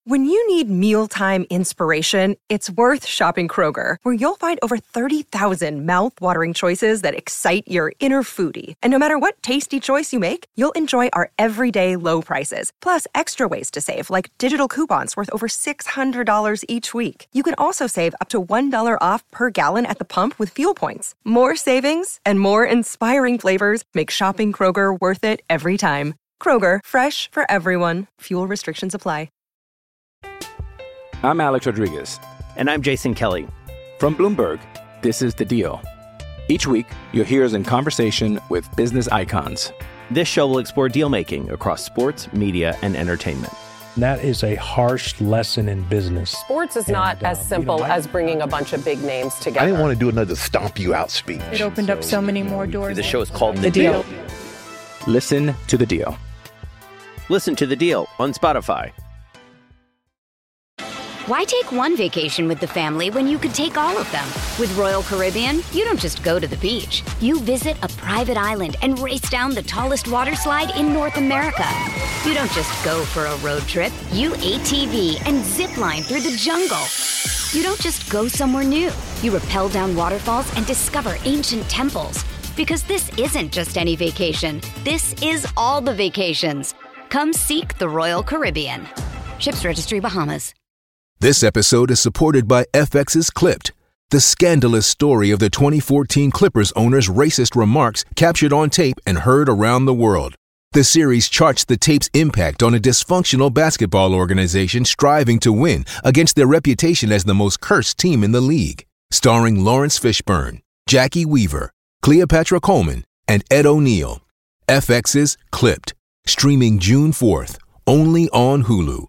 When you need mealtime inspiration, it's worth shopping Kroger, where you'll find over 30,000 mouth-watering choices that excite your inner foodie. And no matter what tasty choice you make, you'll enjoy our everyday low prices, plus extra ways to save, like digital coupons worth over $600 each week. You can also save up to $1 off per gallon at the pump with fuel points. More savings and more inspiring flavors make shopping Kroger worth it every time. Kroger, fresh for everyone. Fuel restrictions apply. I'm Alex Rodriguez. And I'm Jason Kelly. From Bloomberg, this is The Deal. Each week, you'll hear us in conversation with business icons. This show will explore deal-making across sports, media, and entertainment. That is a harsh lesson in business. Sports is not as simple as bringing a bunch of big names together. I didn't want to do another stomp you out speech. It opened up so many more doors. The show is called The Deal. Listen to The Deal. Listen to The Deal on Spotify. Why take one vacation with the family when you could take all of them? With Royal Caribbean, you don't just go to the beach. You visit a private island and race down the tallest water slide in North America. You don't just go for a road trip. You ATV and zip line through the jungle. You don't just go somewhere new. You rappel down waterfalls and discover ancient temples. Because this isn't just any vacation. This is all the vacations. Come seek the Royal Caribbean. Ships Registry, Bahamas. This episode is supported by FX's Clipped, the scandalous story of the 2014 Clippers owner's racist remarks captured on tape and heard around the world. The series charts the tape's impact on a dysfunctional basketball organization striving to win against their reputation as the most cursed team in the league. Starring Lawrence Fishburne, Jackie Weaver, Cleopatra Coleman, and Ed O'Neill. FX's Clipped, streaming June 4th, only on Hulu.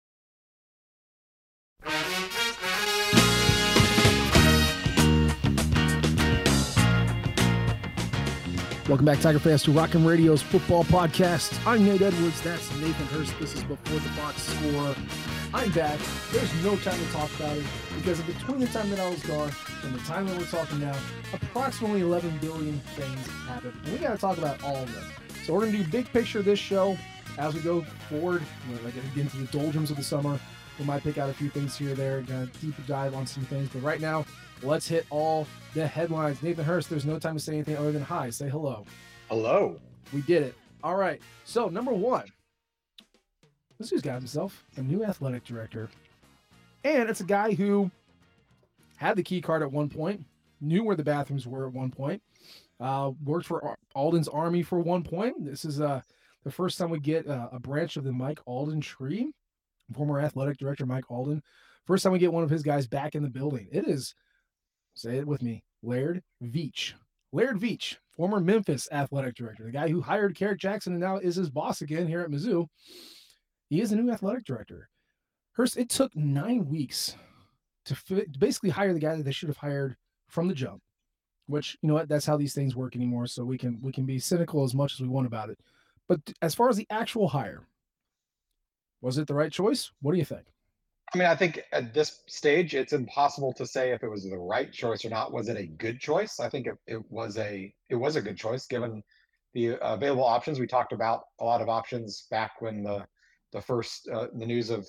Welcome back, Tiger fans, to Rockin' Radio's football podcast. I'm Nate Edwards. That's Nathan Hurst. This is Before the Box Score. I'm back. There's no time to talk about it because in between the time that I was gone and the time that we're talking now, approximately 11 billion things happened. And we got to talk about all of them. So we're going to do big picture of this show as we go forward. We're going to get into the doldrums of the summer. We might pick out a few things here or there and kind of deeper dive on some things. But right now, let's hit all the headlines. Nathan Hurst, there's no time to say anything other than hi. Say hello. Hello. We did it. All right. So, number one, this dude's got himself a new athletic director. And it's a guy who had the key card at one point, knew where the bathrooms were at one point, worked for Alden's Army for one point. This is the first time we get a branch of the Mike Alden tree, former athletic director Mike Alden. First time we get one of his guys back in the building. It is, say it with me, Laird Veatch. Laird Veatch, former Memphis athletic director, the guy who hired Carrick Jackson and now is his boss again here at Mizzou. He is a new athletic director. Hurst, it took 9 weeks to basically hire the guy that they should have hired from the jump, which, you know what, that's how these things work anymore. So we can be cynical as much as we want about it. But as far as the actual hire, was it the right choice? What do you think? I mean, I think at this stage, it's impossible to say if it was the right choice or not. Was it a good choice? I think it was a good choice given the available options. We talked about a lot of options back when the first the news of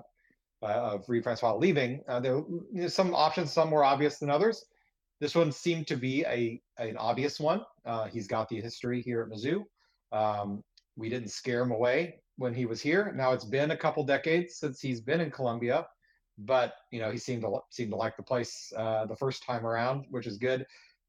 Reed Francois leaving. There were some options, some more obvious than others. This one seemed to be an obvious one. He's got the history here at Mizzou. We didn't scare him away when he was here. Now it's been a couple decades since he's been in Columbia, but you know, he seemed to like the place the first time around, which is good.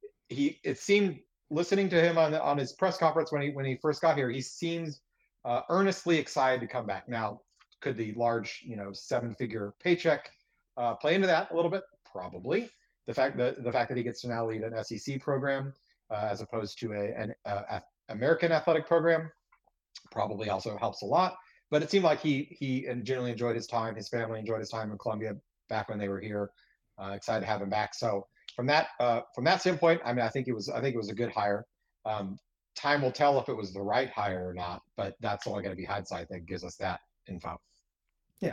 It seemed, listening to him on his press conference when he first got here, he seems earnestly excited to come back. Now, could the large, 7-figure paycheck play into that a little bit? Probably. The fact that he gets to now lead an SEC program as opposed to an American athletic program probably also helps a lot. But it seemed like he genuinely enjoyed his time. His family enjoyed his time in Columbia back when they were here. Excited to have him back. So from that standpoint, I mean, I think it was a good hire. Time will tell if it was the right hire or not, but that's only going to be hindsight that gives us that info. Yeah.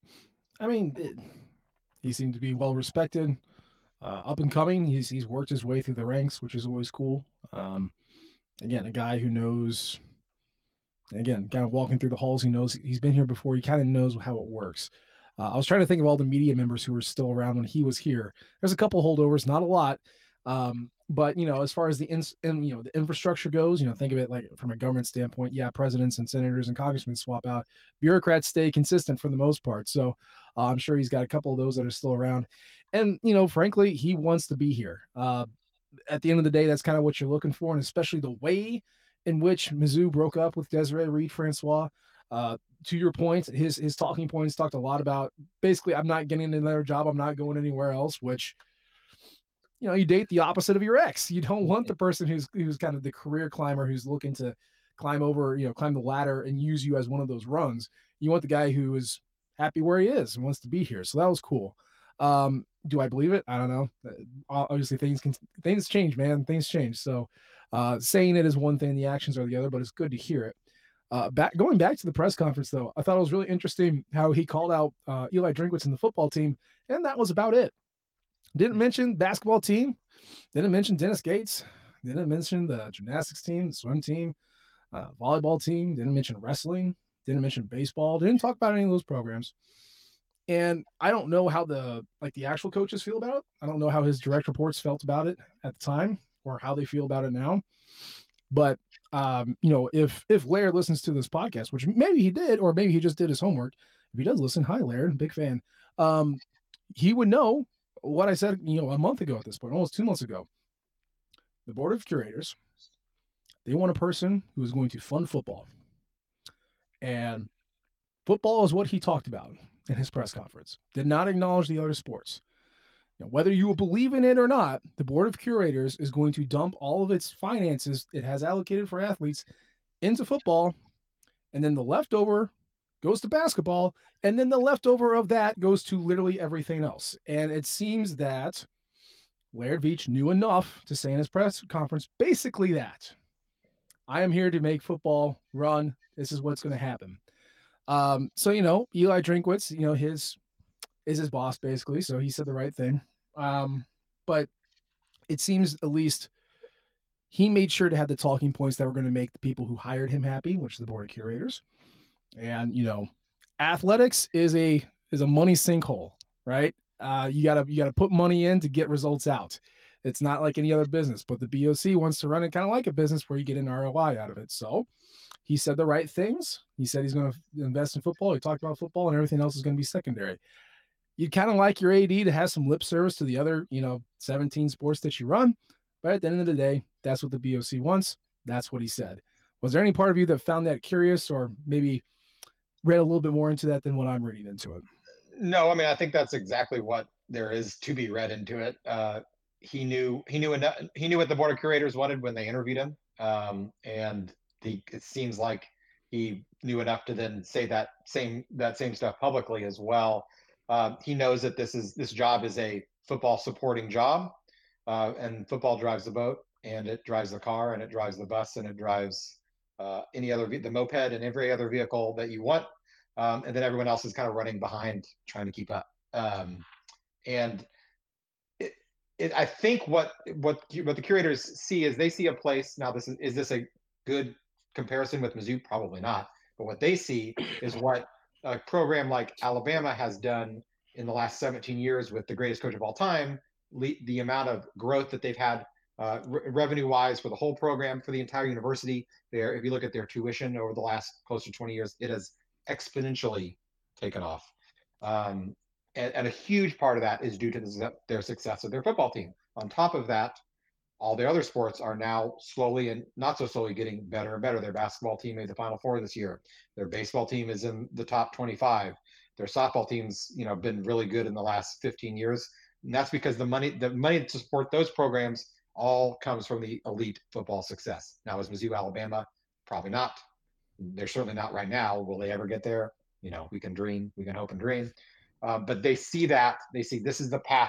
I mean, he seemed to be well respected, up and coming. He's worked his way through the ranks, which is always cool. Again, a guy who knows, again, kind of walking through the halls, he knows he's been here before. He kind of knows how it works. I was trying to think of all the media members who were still around when he was here. There's a couple holdovers, not a lot. But as far as the the infrastructure goes, think of it like from a government standpoint. Yeah, presidents and senators and congressmen swap out. Bureaucrats stay consistent for the most part. So I'm sure he's got a couple of those that are still around. And frankly, he wants to be here. At the end of the day, that's kind of what you're looking for, and especially the way in which Mizzou broke up with Desiree Reed-Francois. To your point, his talking points talked a lot about basically, I'm not getting another job, I'm not going anywhere else, which you date the opposite of your ex. You don't want the person who's kind of the career climber, who's looking to climb the ladder and use you as one of those rungs. You want the guy who is happy where he is and wants to be here. So that was cool. Do I believe it? I don't know. Obviously things change, man. Things change. So saying it is one thing, the actions are the other, but it's good to hear it. Going back to the press conference, though, I thought it was really interesting how he called out Eli Drinkwitz and the football team, and that was about it. Didn't mention basketball team, didn't mention Dennis Gates, didn't mention the gymnastics team, the swim team, volleyball team, didn't mention wrestling, didn't mention baseball, didn't talk about any of those programs. And I don't know how the actual coaches feel about it. I don't know how his direct reports felt about it at the time or how they feel about it now. But if Laird listens to this podcast, which maybe he did, or maybe he just did his homework. If he does listen, hi Laird, big fan. He would know what I said, a month ago at this point, almost 2 months ago. The board of curators, they want a person who is going to fund football. And football is what he talked about in his press conference. Did not acknowledge the other sports. Whether you will believe in it or not, the board of curators is going to dump all of its finances it has allocated for athletes into football, and then the leftover goes to basketball, and then the leftover of that goes to literally everything else. And it seems that Laird Veatch knew enough to say in his press conference, basically that I am here to make football run. This is what's going to happen. So, Eli Drinkwitz, his boss basically. So he said the right thing. But it seems at least he made sure to have the talking points that were going to make the people who hired him happy, which is the board of curators. And, athletics is a money sinkhole, right? You gotta put money in to get results out. It's not like any other business, but the BOC wants to run it kind of like a business where you get an ROI out of it. So he said the right things. He said he's going to invest in football. He talked about football, and everything else is going to be secondary. You'd kind of like your AD to have some lip service to the other, 17 sports that you run. But at the end of the day, that's what the BOC wants. That's what he said. Was there any part of you that found that curious or maybe read a little bit more into that than what I'm reading into it? No, I mean, I think that's exactly what there is to be read into it. He knew what the board of curators wanted when they interviewed him. And it seems like he knew enough to then say that same stuff publicly as well. He knows that this job is a football supporting job, and football drives the boat, and it drives the car, and it drives the bus, and it drives the moped and every other vehicle that you want. And then everyone else is kind of running behind, trying to keep up. And I think what the curators see is they see a place. Now, is this a good comparison with Mizzou? Probably not. But what they see is what a program like Alabama has done in the last 17 years with the greatest coach of all time, the amount of growth that they've had revenue-wise for the whole program, for the entire university. If you look at their tuition over the last close to 20 years, it has exponentially taken off. And a huge part of that is due to their success of their football team. On top of that, all the other sports are now slowly and not so slowly getting better and better. Their basketball team made the Final Four this year. Their baseball team is in the top 25. Their softball team's been really good in the last 15 years. And that's because the money to support those programs all comes from the elite football success. Now, is Mizzou Alabama? Probably not. They're certainly not right now. Will they ever get there? We can dream. We can hope and dream. But they see that. They see this is the path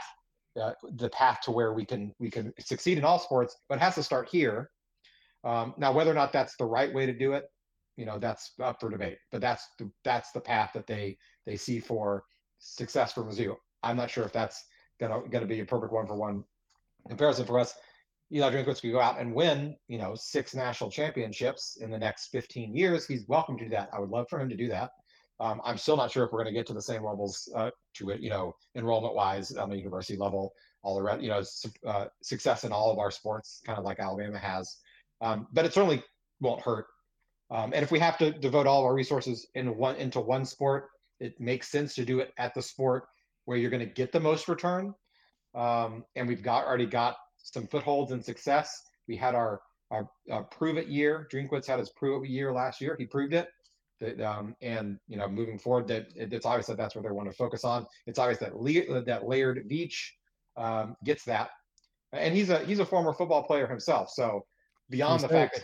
to where we can succeed in all sports, but it has to start here. Now, whether or not that's the right way to do it, that's up for debate. But that's the path that they see for success for Mizzou. I'm not sure if that's gonna be a perfect one-for-one comparison for us. Eli Drinkwitz could go out and win, 6 national championships in the next 15 years. He's welcome to do that. I would love for him to do that. I'm still not sure if we're going to get to the same levels to it, enrollment wise on the university level, all around, success in all of our sports, kind of like Alabama has. But it certainly won't hurt. And if we have to devote all of our resources into one sport, it makes sense to do it at the sport where you're going to get the most return. And we've already got some footholds and success. We had our prove it year. Drinkwitz had his prove it year last year. He proved it. And moving forward, that it's obvious that that's what they want to focus on. It's obvious that Laird Veach gets that, and he's a former football player himself. So beyond the fact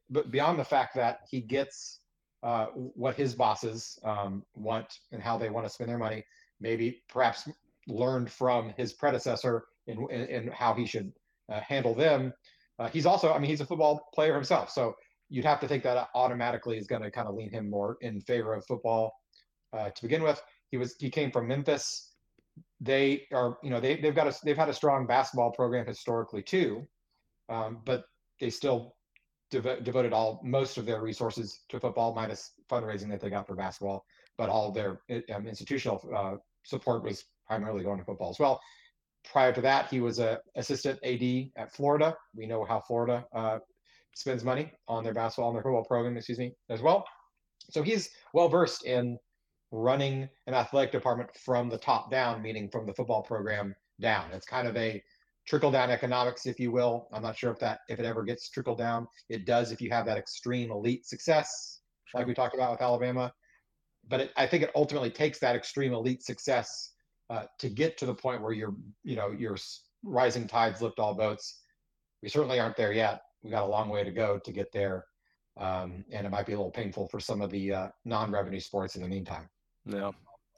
that he gets what his bosses want and how they want to spend their money, maybe perhaps learned from his predecessor in how he should handle them. He's also, he's a football player himself, so you'd have to think that automatically is going to kind of lean him more in favor of football to begin with. He came from Memphis. They are, they've had a strong basketball program historically too, but they still devoted most of their resources to football, minus fundraising that they got for basketball. But all of their institutional support was primarily going to football as well. Prior to that, he was an assistant AD at Florida. We know how Florida spends money on their football program, as well. So he's well versed in running an athletic department from the top down, meaning from the football program down. It's kind of a trickle down economics, if you will. I'm not sure if it ever gets trickled down. It does if you have that extreme elite success, like we talked about with Alabama. But I think it ultimately takes that extreme elite success to get to the point where your rising tides lift all boats. We certainly aren't there yet. We got a long way to go to get there. And it might be a little painful for some of the non-revenue sports in the meantime. Yeah.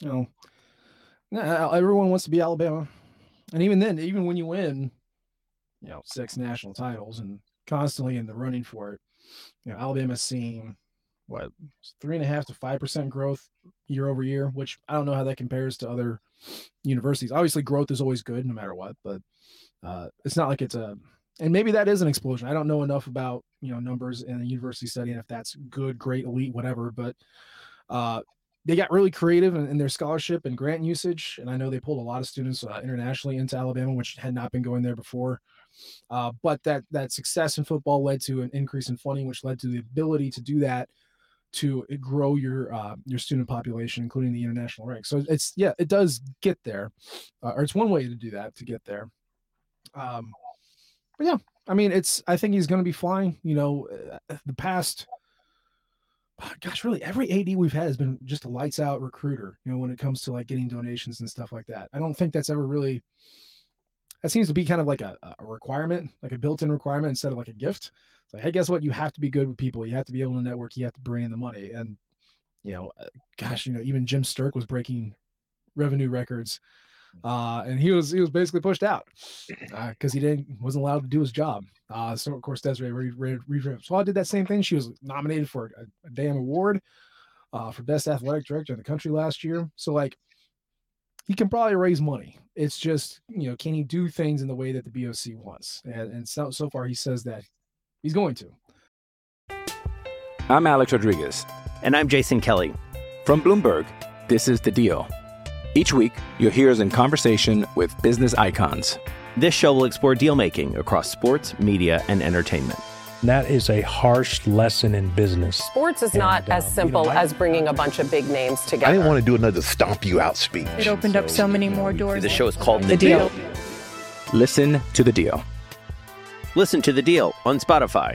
Everyone wants to be Alabama. And even then, even when you win, 6 national titles and constantly in the running for it, Alabama's seeing 3.5% to 5% growth year over year, which I don't know how that compares to other universities. Obviously, growth is always good no matter what, but it's not like and maybe that is an explosion. I don't know enough about, numbers in a university setting, if that's good, great, elite, whatever, but they got really creative in their scholarship and grant usage. And I know they pulled a lot of students internationally into Alabama, which had not been going there before. But that success in football led to an increase in funding, which led to the ability to do that, to grow your student population, including the international ranks. So it does get there, or it's one way to do that, to get there. But yeah, I think he's going to be flying. The past, really every AD we've had has been just a lights out recruiter, when it comes to like getting donations and stuff like that. I don't think that's ever really, that seems to be kind of like a requirement, like a built-in requirement instead of like a gift. It's like, hey, guess what? You have to be good with people. You have to be able to network. You have to bring in the money. And, even Jim Sturk was breaking revenue records. And he was basically pushed out because he wasn't allowed to do his job. So of course Desiree Reed did that same thing. She was nominated for a damn award for best athletic director in the country last year. So like, he can probably raise money. It's just, can he do things in the way that the BOC wants? And so far he says that he's going to. I'm Alex Rodriguez. And I'm Jason Kelly. From Bloomberg, this is The Deal. Each week, you'll hear us in conversation with business icons. This show will explore deal-making across sports, media, and entertainment. That is a harsh lesson in business. Sports is not as simple as bringing a bunch of big names together. I didn't want to do another stomp you out speech. It opened up so many more doors. The show is called The Deal. Listen to The Deal. Listen to The Deal on Spotify.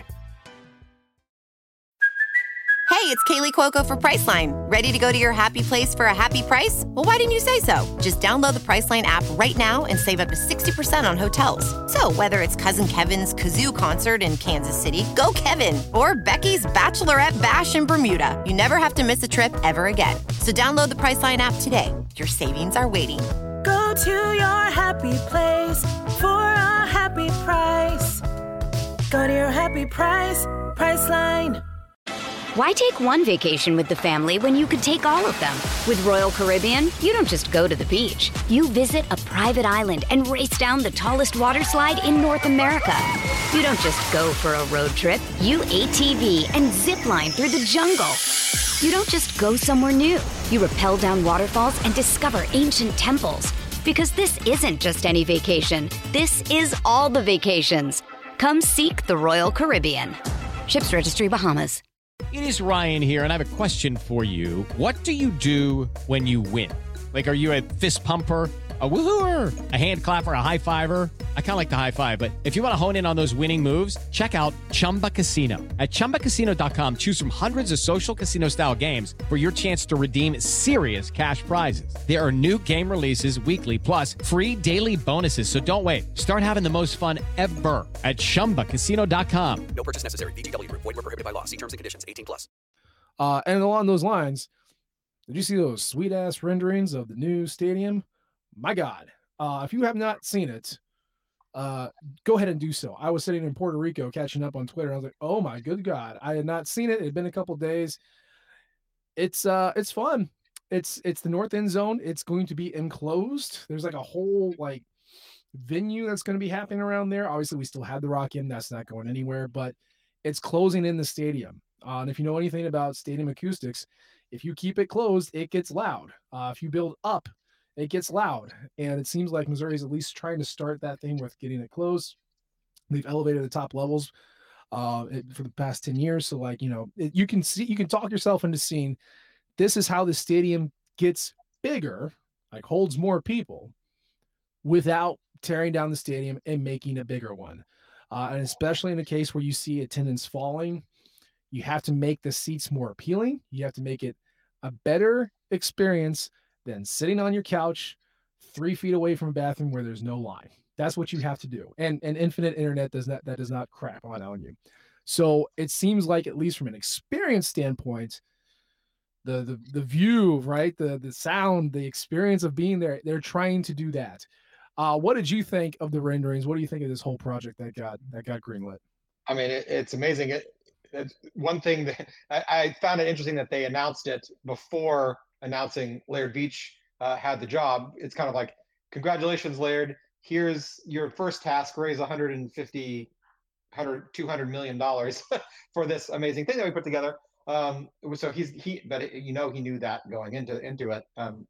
Hey, it's Kaylee Cuoco for Priceline. Ready to go to your happy place for a happy price? Well, why didn't you say so? Just download the Priceline app right now and save up to 60% on hotels. So whether it's Cousin Kevin's Kazoo Concert in Kansas City, go Kevin, or Becky's Bachelorette Bash in Bermuda, you never have to miss a trip ever again. So download the Priceline app today. Your savings are waiting. Go to your happy place for a happy price. Go to your happy price, Priceline. Why take one vacation with the family when you could take all of them? With Royal Caribbean, you don't just go to the beach. You visit a private island and race down the tallest water slide in North America. You don't just go for a road trip. You ATV and zip line through the jungle. You don't just go somewhere new. You rappel down waterfalls and discover ancient temples. Because this isn't just any vacation. This is all the vacations. Come seek the Royal Caribbean. Ships Registry, Bahamas. It is Ryan here, and I have a question for you. What do you do when you win? Like, are you a fist pumper, a woohooer, a hand clapper, a high fiver? I kind of like the high five, but if you want to hone in on those winning moves, check out Chumba Casino. At ChumbaCasino.com, choose from hundreds of social casino-style games for your chance to redeem serious cash prizes. There are new game releases weekly, plus free daily bonuses. So don't wait. Start having the most fun ever at ChumbaCasino.com. No purchase necessary. VGW. Void where prohibited by law. See terms and conditions. 18+. And along those lines, did you see those sweet-ass renderings of the new stadium? My God. If you have not seen it, go ahead and do so. I was sitting in Puerto Rico catching up on Twitter. I was like, oh my good God. I had not seen it. It had been a couple days. It's fun. It's the north end zone. It's going to be enclosed. There's like a whole like venue that's going to be happening around there. Obviously, we still have the Rock In. That's not going anywhere, but it's closing in the stadium. And if you know anything about stadium acoustics, if you keep it closed, it gets loud. If you build up, it gets loud. And it seems like Missouri is at least trying to start that thing with getting it closed. They've elevated the top levels for the past 10 years. So like, you can talk yourself into seeing this is how the stadium gets bigger, like holds more people without tearing down the stadium and making a bigger one. And especially in a case where you see attendance falling, you have to make the seats more appealing. You have to make it a better experience than sitting on your couch 3 feet away from a bathroom where there's no line. That's what you have to do. And infinite internet does not crap on you. So it seems like, at least from an experience standpoint, the view, right? The sound, the experience of being there, they're trying to do that. What did you think of the renderings? What do you think of this whole project that got greenlit? I mean, it's amazing. It's one thing that I found it interesting that they announced it before announcing Laird Beach had the job. It's kind of like, congratulations, Laird. Here's your first task, raise $200 million for this amazing thing that we put together. So he knew that going into it.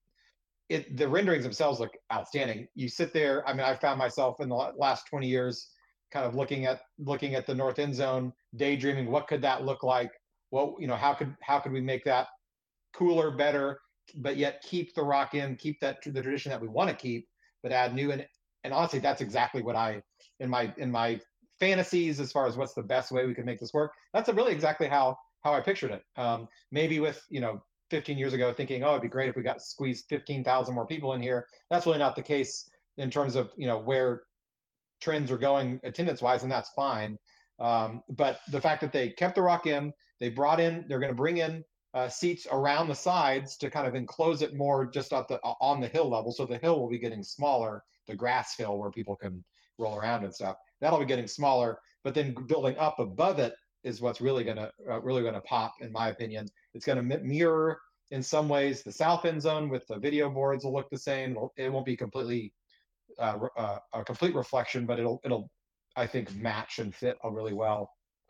The renderings themselves look outstanding. You sit there. I mean, I found myself in the last 20 years kind of looking at the north end zone, daydreaming, what could that look like? Well, how could we make that cooler, better, but yet keep the Rock In, keep the tradition that we want to keep, but add new. And honestly, that's exactly what in my fantasies, as far as what's the best way we could make this work. That's really exactly how I pictured it. Maybe with, 15 years ago thinking, oh, it'd be great if we got squeezed 15,000 more people in here. That's really not the case in terms of, where trends are going attendance wise, and that's fine. But the fact that they kept the Rock In, they're going to bring in seats around the sides to kind of enclose it more just on the hill level. So the hill will be getting smaller, the grass hill where people can roll around and stuff. That'll be getting smaller, but then building up above it is what's really gonna pop, in my opinion. It's gonna mirror in some ways the south end zone with the video boards will look the same. It won't be completely a complete reflection, but it'll I think match and fit really well.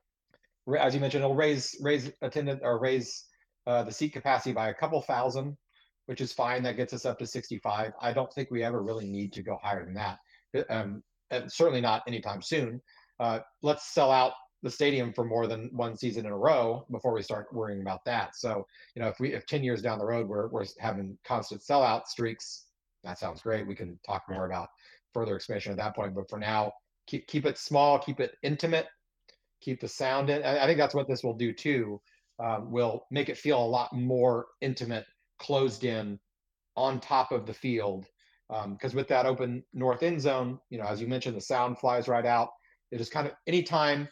As you mentioned, it'll raise attendance or raise the seat capacity by a couple thousand, which is fine. That gets us up to 65. I don't think we ever really need to go higher than that, and certainly not anytime soon. Let's sell out the stadium for more than one season in a row before we start worrying about that. So, if 10 years down the road we're having constant sellout streaks, that sounds great. We can talk more about further expansion at that point. But for now, keep it small, keep it intimate, keep the sound in. I think that's what this will do too. Will make it feel a lot more intimate, closed in, on top of the field. Because with that open north end zone, as you mentioned, the sound flies right out. It is kind of anytime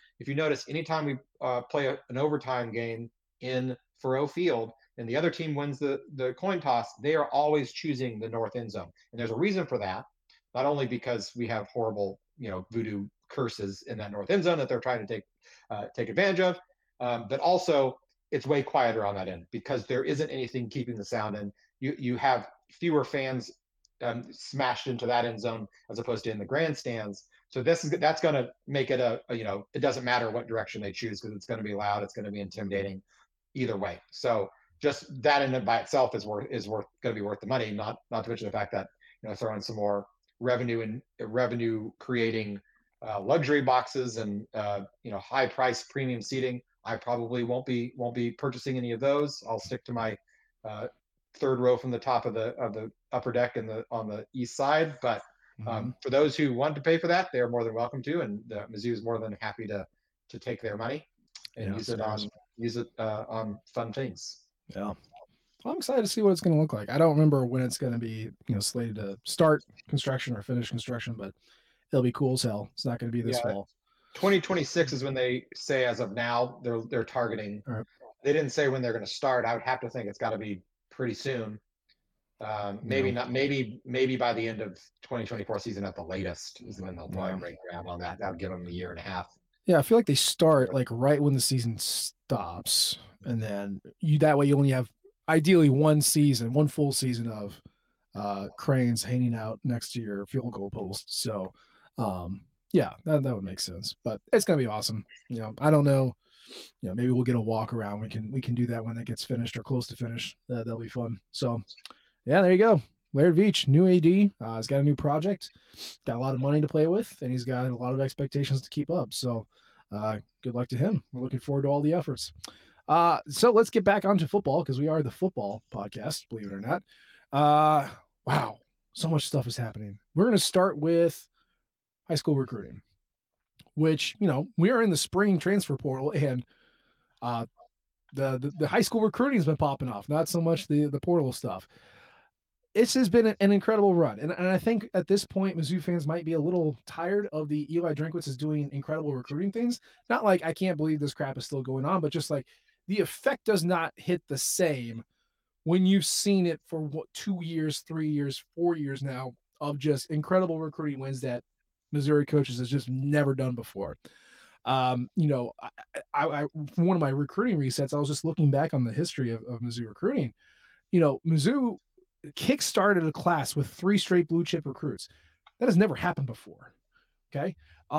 we play an overtime game in Faurot Field and the other team wins the coin toss, they are always choosing the north end zone. And there's a reason for that, not only because we have horrible, voodoo curses in that north end zone that they're trying to take advantage of, but also it's way quieter on that end because there isn't anything keeping the sound in. You have fewer fans smashed into that end zone as opposed to in the grandstands. So that's going to make it it doesn't matter what direction they choose because it's going to be loud. It's going to be intimidating either way. So just that in and by itself is going to be worth the money. Not to mention the fact that throwing some more revenue creating luxury boxes and high price premium seating. I probably won't be purchasing any of those. I'll stick to my third row from the top of the upper deck on the east side. But for those who want to pay for that, they are more than welcome to, and Mizzou is more than happy to take their money and use it on fun things. Yeah. I'm excited to see what it's going to look like. I don't remember when it's going to be, slated to start construction or finish construction, but it'll be cool as hell. It's not going to be this fall. 2026 is when they say, as of now, they're targeting. Right. They didn't say when they're going to start. I would have to think it's got to be pretty soon. Maybe not. Maybe by the end of 2024 season at the latest is when they'll probably break ground on that. That would give them a year and a half. Yeah, I feel like they start like right when the season stops, and then that way you only have ideally one full season of cranes hanging out next to your field goal post. So, yeah, that would make sense. But it's gonna be awesome. I don't know. Maybe we'll get a walk around. We can do that when it gets finished or close to finish. That'll be fun. So, yeah, there you go. Laird Veatch, new AD. He's got a new project, got a lot of money to play with, and he's got a lot of expectations to keep up. So, good luck to him. We're looking forward to all the efforts. So let's get back onto football because we are the football podcast, believe it or not. Wow, so much stuff is happening. We're going to start with high school recruiting, which, we are in the spring transfer portal, and the high school recruiting has been popping off, not so much the portal stuff. This has been an incredible run. And I think at this point, Mizzou fans might be a little tired of the Eli Drinkwitz is doing incredible recruiting things. Not like, I can't believe this crap is still going on, but just like the effect does not hit the same when you've seen it for 2 years, 3 years, 4 years now of just incredible recruiting wins that Missouri coaches has just never done before. I for one of my recruiting resets, I was just looking back on the history of Mizzou recruiting. Mizzou kick-started a class with 3 straight blue chip recruits. That has never happened before. Okay.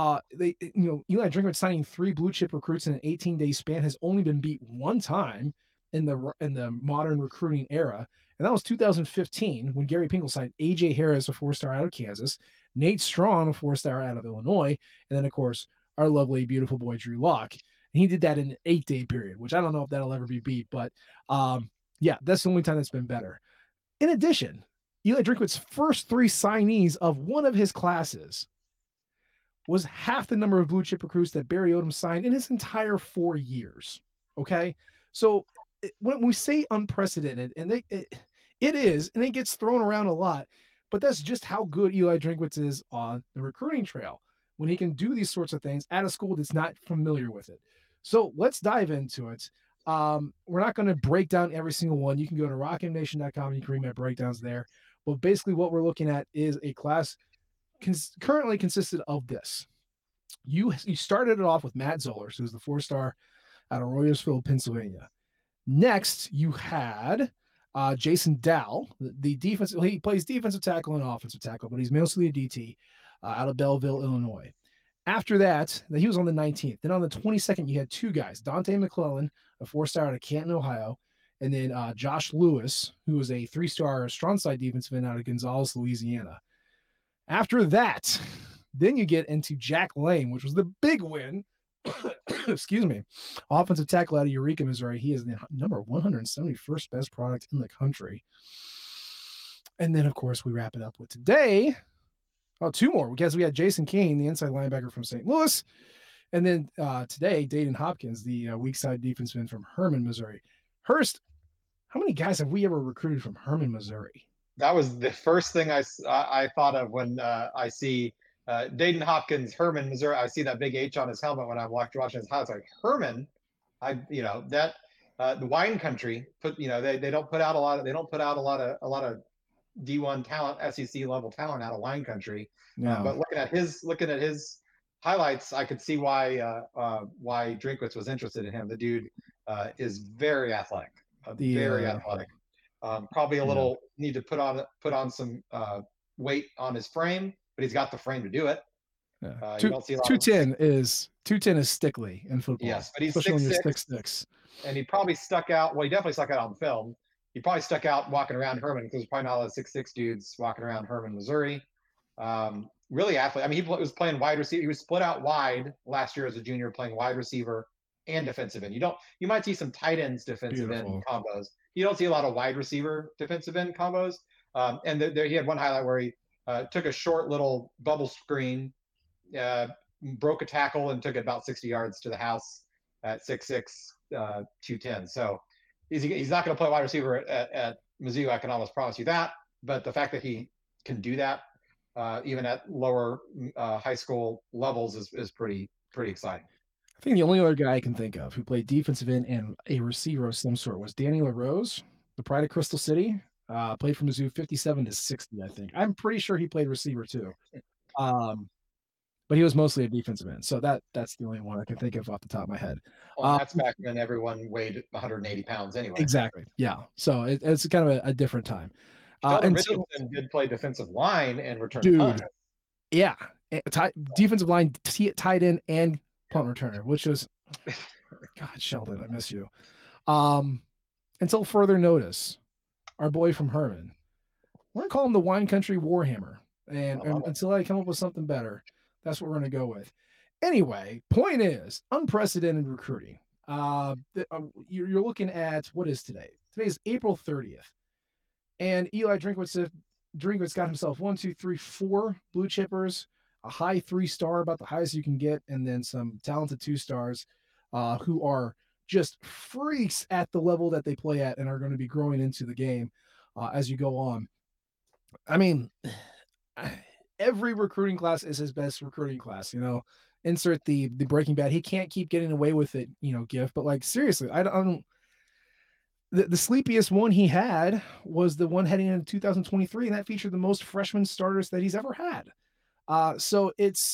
Eli Drinkwitz signing 3 blue chip recruits in an 18-day span has only been beat one time in the modern recruiting era. And that was 2015 when Gary Pinkel signed AJ Harris, a 4-star out of Kansas, Nate Strong, a 4-star out of Illinois, and then of course our lovely, beautiful boy, Drew Lock. And he did that in an 8-day period, which I don't know if that'll ever be beat, but yeah, that's the only time that's been better. In addition, Eli Drinkwitz's first 3 signees of one of his classes was half the number of blue chip recruits that Barry Odom signed in his entire 4 years. Okay. So when we say unprecedented, and it is, and it gets thrown around a lot, but that's just how good Eli Drinkwitz is on the recruiting trail when he can do these sorts of things at a school that's not familiar with it. So let's dive into it. We're not going to break down every single one. You can go to rockmnation.com and you can read my breakdowns there. But basically what we're looking at is a class currently consisted of this. You started it off with Matt Zollers, who's the 4-star out of Royersfield, Pennsylvania. Next, you had Jason Dow, the defensive. He plays defensive tackle and offensive tackle, but he's mostly a DT out of Belleville, Illinois. After that, he was on the 19th. Then on the 22nd, you had 2 guys, Dante McClellan, a 4-star out of Canton, Ohio, and then Josh Lewis, who was a 3-star strong side defensive end out of Gonzales, Louisiana. After that, then you get into Jack Lane, which was the big win. Excuse me. Offensive tackle out of Eureka, Missouri. He is the number 171st best product in the country. And then, of course, we wrap it up with today. 2 more, because we had Jason Kane, the inside linebacker from St. Louis. And then today, Dayton Hopkins, the weak side defensive end from Herman, Missouri. Hurst, how many guys have we ever recruited from Herman, Missouri? That was the first thing I thought of when I see Dayton Hopkins, Herman, Missouri. I see that big H on his helmet when I'm watching his house. Like Herman, the wine country. They don't put out a lot of D1 talent, SEC level talent out of wine country. No. But looking at his highlights, I could see why Drinkwitz was interested in him. The dude is very athletic, very athletic. Probably a little need to put on some weight on his frame, but he's got the frame to do it. Yeah. You don't see a lot 210 is stickly in football. Yes, but he's especially when you're 6'6", 6'6". and he probably stuck out. Well, he definitely stuck out on film. He probably stuck out walking around Herman because there's probably not a lot of 6'6" dudes walking around Herman, Missouri. Really athlete. I mean, he was playing wide receiver. He was split out wide last year as a junior, playing wide receiver and defensive end. You might see some tight ends defensive end combos. You don't see a lot of wide receiver defensive end combos. And there he had one highlight where he took a short little bubble screen, broke a tackle, and took it about 60 yards to the house at 6'6", 210. So he's not going to play wide receiver at Mizzou. I can almost promise you that. But the fact that he can do that, even at lower high school levels, is pretty exciting. I think the only other guy I can think of who played defensive end and a receiver of some sort was Danny LaRose, the pride of Crystal City. Played for Mizzou 57 to 60, I think. I'm pretty sure he played receiver too. But he was mostly a defensive end. So that's the only one I can think of off the top of my head. Well, that's back when everyone weighed 180 pounds anyway. Exactly. Yeah. So it's kind of a different time. And Richardson did play defensive line and return punt. Yeah. Defensive line, tight end, and punt returner, which was, God, Sheldon, I miss you. Until further notice, our boy from Herman, we're going to call him the Wine Country Warhammer. And until I come up with something better, that's what we're going to go with. Anyway, point is, unprecedented recruiting. You're looking at, what is today? Today is April 30th. And Eli Drinkwitz got himself 4 blue chippers, a high 3-star, about the highest you can get, and then some talented 2-stars who are just freaks at the level that they play at and are going to be growing into the game as you go on. I mean, every recruiting class is his best recruiting class, insert the Breaking Bad. He can't keep getting away with it, GIF, but like, seriously, I don't, the sleepiest one he had was the one heading into 2023, and that featured the most freshman starters that he's ever had. So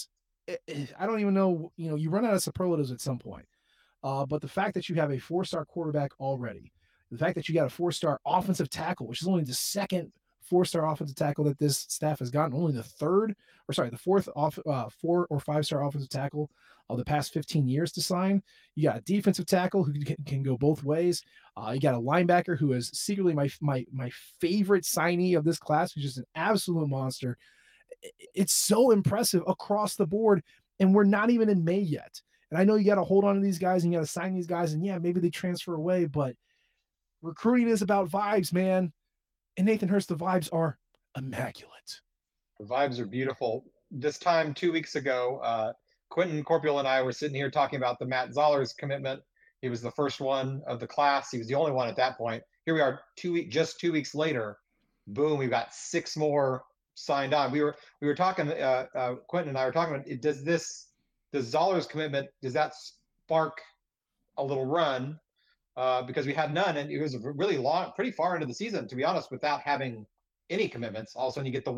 I don't even know, you run out of superlatives at some point. But the fact that you have a 4-star quarterback already, the fact that you got a 4-star offensive tackle, which is only the second 4-star offensive tackle that this staff has gotten, only the fourth 4 or 5-star offensive tackle of the past 15 years to sign. You got a defensive tackle who can go both ways. You got a linebacker who is secretly my favorite signee of this class, who's just an absolute monster. It's so impressive across the board, and we're not even in May yet. And I know you got to hold on to these guys and you got to sign these guys, and yeah, maybe they transfer away, but recruiting is about vibes, man. And Nathan Hurst, the vibes are immaculate. The vibes are beautiful. This time 2 weeks ago, Quentin Corpio and I were sitting here talking about the Matt Zollers commitment. He was the first one of the class. He was the only one at that point. Here we are, just 2 weeks later. Boom, we've got 6 more signed on. We were talking. Quentin and I were talking about, does Zollers commitment, does that spark a little run? Because we had none, and it was really long, pretty far into the season, to be honest, without having any commitments. All of a sudden, you get the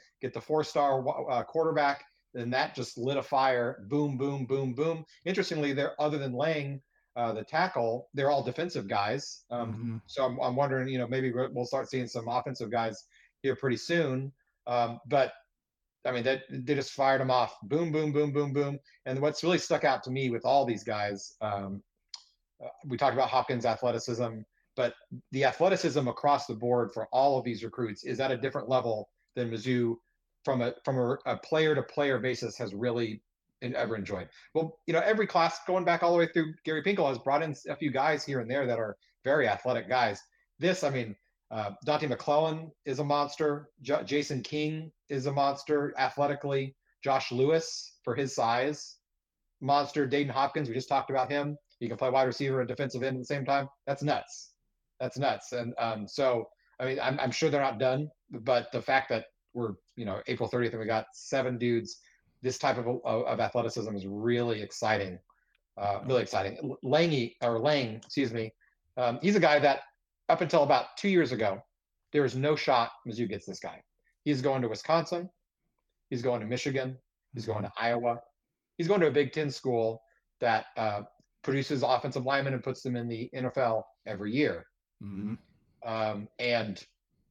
4-star quarterback, then that just lit a fire. Boom, boom, boom, boom. Interestingly, other than Lang, the tackle, they're all defensive guys. So I'm wondering, maybe we'll start seeing some offensive guys here pretty soon. But I mean, they just fired them off. Boom, boom, boom, boom, boom. And what's really stuck out to me with all these guys, we talked about Hopkins' athleticism, but the athleticism across the board for all of these recruits is at a different level than Mizzou from a player-to-player basis has really ever enjoyed. Well, every class going back all the way through Gary Pinkel has brought in a few guys here and there that are very athletic guys. Dante McClellan is a monster. Jason King is a monster athletically. Josh Lewis, for his size, monster. Dayton Hopkins, we just talked about him. He can play wide receiver and defensive end at the same time. That's nuts. And so, I mean, I'm sure they're not done, but the fact that we're, April 30th and we got 7 dudes, this type of athleticism is really exciting. Really exciting. Lang, excuse me. He's a guy that up until about 2 years ago, there was no shot Mizzou gets this guy. He's going to Wisconsin. He's going to Michigan. He's going to Iowa. He's going to a Big Ten school that produces offensive linemen and puts them in the NFL every year. And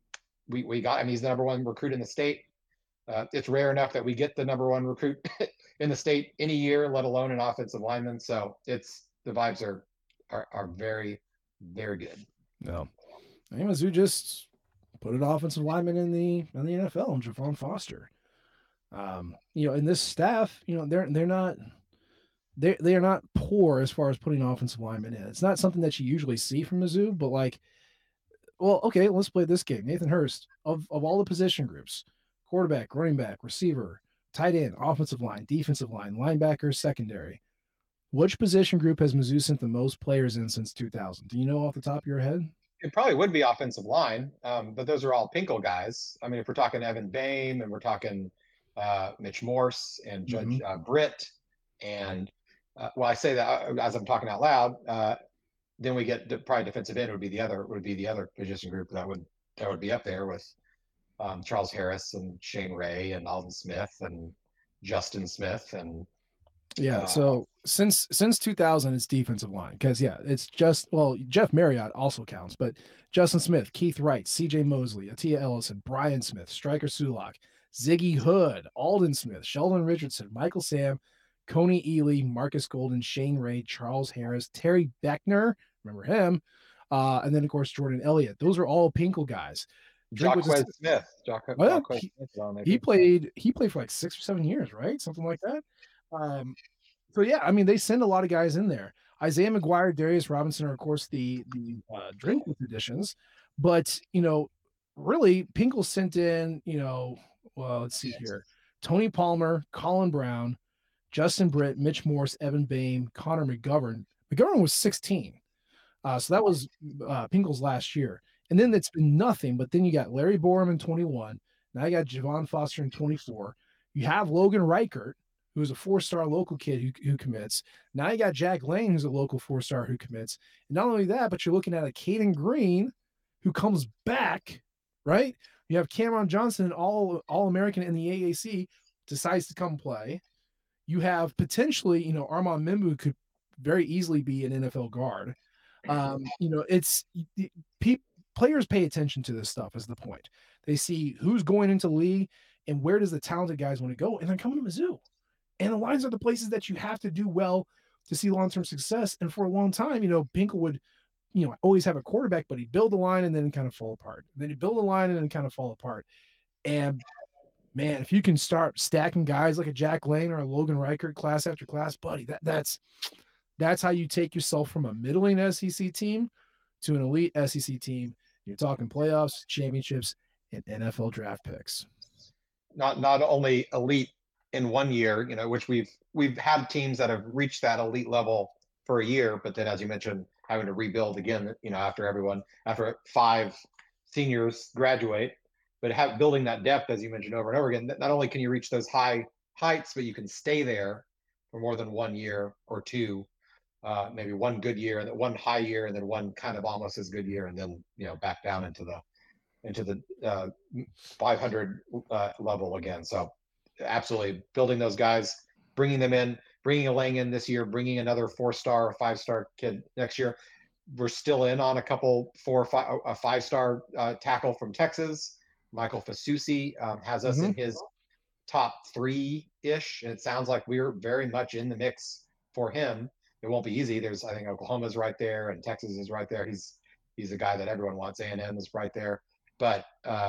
we got him. He's the number 1 recruit in the state. It's rare enough that we get the number 1 recruit in the state any year, let alone an offensive lineman. So the vibes are very, very good. No, Mizzou just put an offensive lineman in the NFL, Javon Foster. And this staff, they're not poor as far as putting offensive linemen in. It's not something that you usually see from Mizzou, but okay, let's play this game. Nathan Hurst, of all the position groups, quarterback, running back, receiver, tight end, offensive line, defensive line, linebacker, secondary. Which position group has Mizzou sent the most players in since 2000? Do you know off the top of your head? It probably would be offensive line, but those are all Pinkel guys. I mean, if we're talking Evan Boehm and we're talking Mitch Morse and Judge Britt, and I say that as I'm talking out loud. Then we get probably defensive end would be the other position group that would be up there with Charles Harris and Shane Ray and Alden Smith and Justin Smith and so since 2000 it's defensive line because it's just Jeff Marriott also counts, but Justin Smith, Keith Wright, CJ Mosley, Atia Ellison, Brian Smith, Stryker Sulak, Ziggy Hood, Alden Smith, Sheldon Richardson, Michael Sam, Coney Ely, Marcus Golden, Shane Ray, Charles Harris, Terry Beckner, remember him, and then of course Jordan Elliott. Those are all Pinkel guys. Jacquez Smith. He played for like 6 or 7 years, right? Something like that. They send a lot of guys in there. Isaiah McGuire, Darius Robinson are of course the Drinkwitz additions, but really Pinkel sent in let's see here, Tony Palmer, Colin Brown, Justin Britt, Mitch Morse, Evan Boehm, Connor McGovern. McGovern was 16. So that was Pinkel's last year. And then it's been nothing, but then you got Larry Borum in 21. Now you got Javon Foster in 24. You have Logan Reichert, who's a 4-star local kid who commits. Now you got Jack Lane, who's a local 4-star who commits. And not only that, but you're looking at a Caden Green who comes back, right? You have Cameron Johnson, an All-American in the AAC, decides to come play. You have potentially, Armand Mimbu could very easily be an NFL guard. Players pay attention to this stuff is the point. They see who's going into the league and where does the talented guys want to go, and they're coming to Mizzou. And the lines are the places that you have to do well to see long-term success. And for a long time, Pinkel would, always have a quarterback, but he'd build a line and then kind of fall apart. And then he'd build a line and then kind of fall apart. And man, if you can start stacking guys like a Jack Lane or a Logan Reichert class after class, buddy, that's how you take yourself from a middling SEC team to an elite SEC team. You're talking playoffs, championships, and NFL draft picks. Not only elite in 1 year, which we've had teams that have reached that elite level for a year, but then as you mentioned, having to rebuild again, after 5 seniors graduate, but building that depth, as you mentioned over and over again, not only can you reach those high heights, but you can stay there for more than 1 year or two, maybe one good year and then one high year and then one kind of almost as good year, and then back down into the 500 level again. So absolutely building those guys, bringing them in, bringing a Lang in this year, bringing another 4-star, 5-star kid next year. We're still in on a couple 4 or 5, a 5-star tackle from Texas. Michael Fasusi has us in his top 3-ish, and it sounds like we're very much in the mix for him. It won't be easy. I think Oklahoma's right there and Texas is right there. He's a guy that everyone wants. A&M is right there, but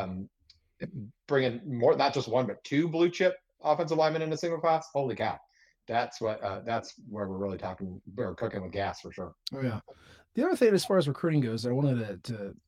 bringing more, not just 1 but 2 blue chip offensive linemen in a single class. Holy cow! That's where we're really talking. We're cooking with gas for sure. Oh yeah. The other thing, as far as recruiting goes, I wanted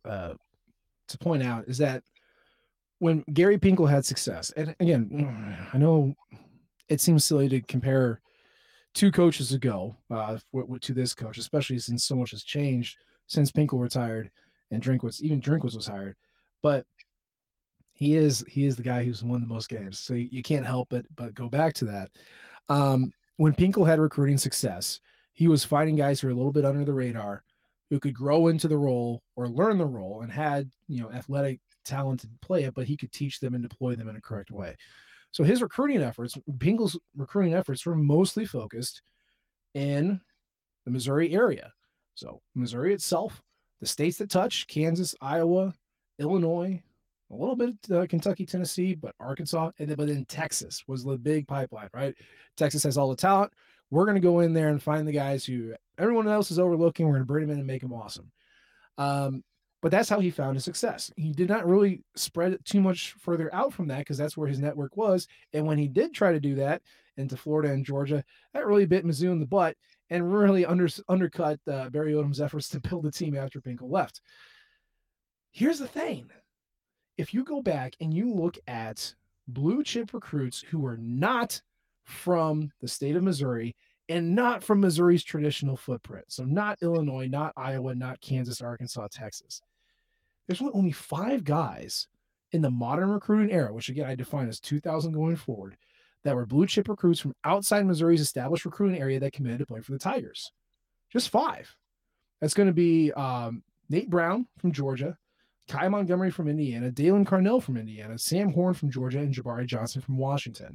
to point out is that when Gary Pinkel had success, and again, I know it seems silly to compare 2 coaches ago to this coach, especially since so much has changed since Pinkel retired and Drinkwitz was hired, but he is the guy who's won the most games. So you can't help but go back to that. When Pinkel had recruiting success, he was finding guys who are a little bit under the radar, who could grow into the role or learn the role and had athletic talent to play it, but he could teach them and deploy them in a correct way. So his Pinkel's recruiting efforts were mostly focused in the Missouri area. So Missouri itself, the states that touch, Kansas, Iowa, Illinois, a little bit Kentucky, Tennessee, but Arkansas, but then Texas was the big pipeline, right? Texas has all the talent. We're going to go in there and find the guys who everyone else is overlooking. We're going to bring them in and make them awesome. But that's how he found his success. He did not really spread it too much further out from that because that's where his network was. And when he did try to do that into Florida and Georgia, that really bit Mizzou in the butt and really undercut Barry Odom's efforts to build the team after Pinkel left. Here's the thing. If you go back and you look at blue chip recruits who are not from the state of Missouri and not from Missouri's traditional footprint, so not Illinois, not Iowa, not Kansas, Arkansas, Texas, there's only 5 guys in the modern recruiting era, which again I define as 2000 going forward, that were blue chip recruits from outside Missouri's established recruiting area that committed to play for the Tigers. Just 5. That's going to be Nate Brown from Georgia, Kai Montgomery from Indiana, Dalen Carnell from Indiana, Sam Horn from Georgia, and Jabari Johnson from Washington.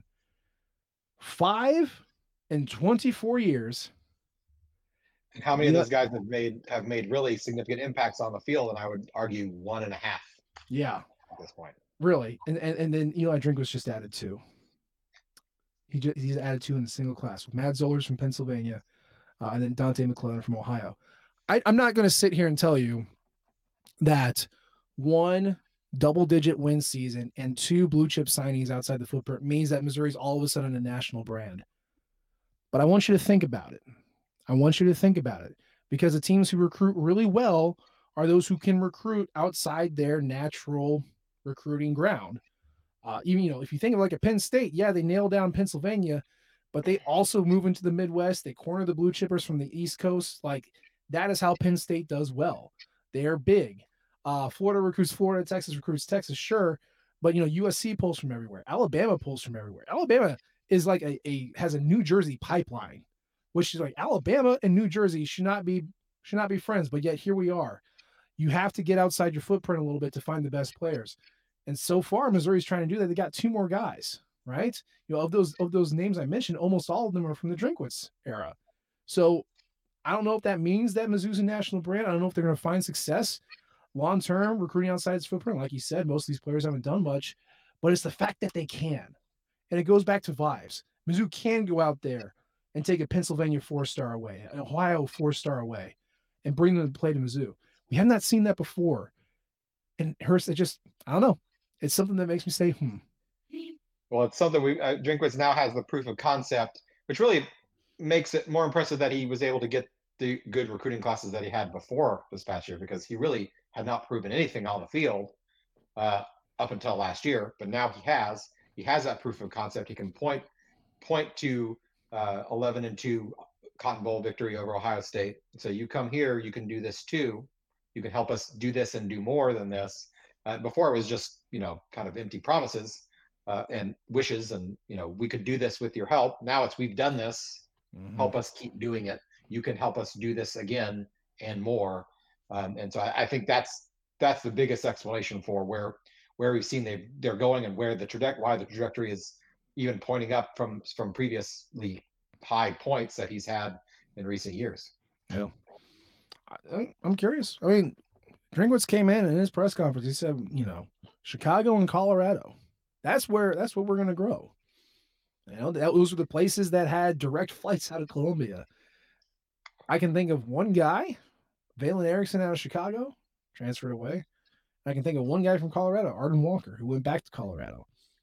5 in 24 years. And how many of those guys have made really significant impacts on the field? And I would argue 1.5. Yeah. At this point. Really. And then Eli Drinkwitz just added 2. He's added 2 in a single class with Matt Zollers from Pennsylvania and then Dante McClellan from Ohio. I'm not going to sit here and tell you that 1 double-digit win season and 2 blue chip signings outside the footprint means that Missouri's all of a sudden a national brand. But I want you to think about it. Because the teams who recruit really well are those who can recruit outside their natural recruiting ground. Even, if you think of like a Penn State, yeah, they nail down Pennsylvania, but they also move into the Midwest. They corner the blue chippers from the East Coast. Like that is how Penn State does well. They are big. Florida recruits Florida, Texas recruits Texas, sure. But, USC pulls from everywhere. Alabama pulls from everywhere. Alabama is like has a New Jersey pipeline, which is like Alabama and New Jersey should not be friends, but yet here we are. You have to get outside your footprint a little bit to find the best players. And so far, Missouri's trying to do that. They got 2 more guys, right? Of those names I mentioned, almost all of them are from the Drinkwitz era. So I don't know if that means that Mizzou's a national brand. I don't know if they're going to find success long-term recruiting outside its footprint. Like you said, most of these players haven't done much, but it's the fact that they can. And it goes back to vibes. Mizzou can go out there and take a Pennsylvania 4-star away, an Ohio 4-star away, and bring them to play to Mizzou. We have not seen that before. And Hurst, I don't know. It's something that makes me say, Well, it's something Drinkwitz now has the proof of concept, which really makes it more impressive that he was able to get the good recruiting classes that he had before this past year, because he really had not proven anything on the field up until last year. But now he has that proof of concept. He can point to 11-2 Cotton Bowl victory over Ohio State. So you come here, you can do this too. You can help us do this and do more than this. Before it was just, kind of empty promises and wishes and, we could do this with your help. Now it's, we've done this, help us keep doing it. You can help us do this again and more. And so I think that's the biggest explanation for where we've seen they're going and why the trajectory is even pointing up from previously high points that he's had in recent years. Yeah. I'm curious. I mean, Drinkwitz came in his press conference. He said, Chicago and Colorado. That's what we're going to grow. Those were the places that had direct flights out of Columbia. I can think of one guy, Valen Erickson out of Chicago, transferred away. I can think of one guy from Colorado, Arden Walker, who went back to Colorado.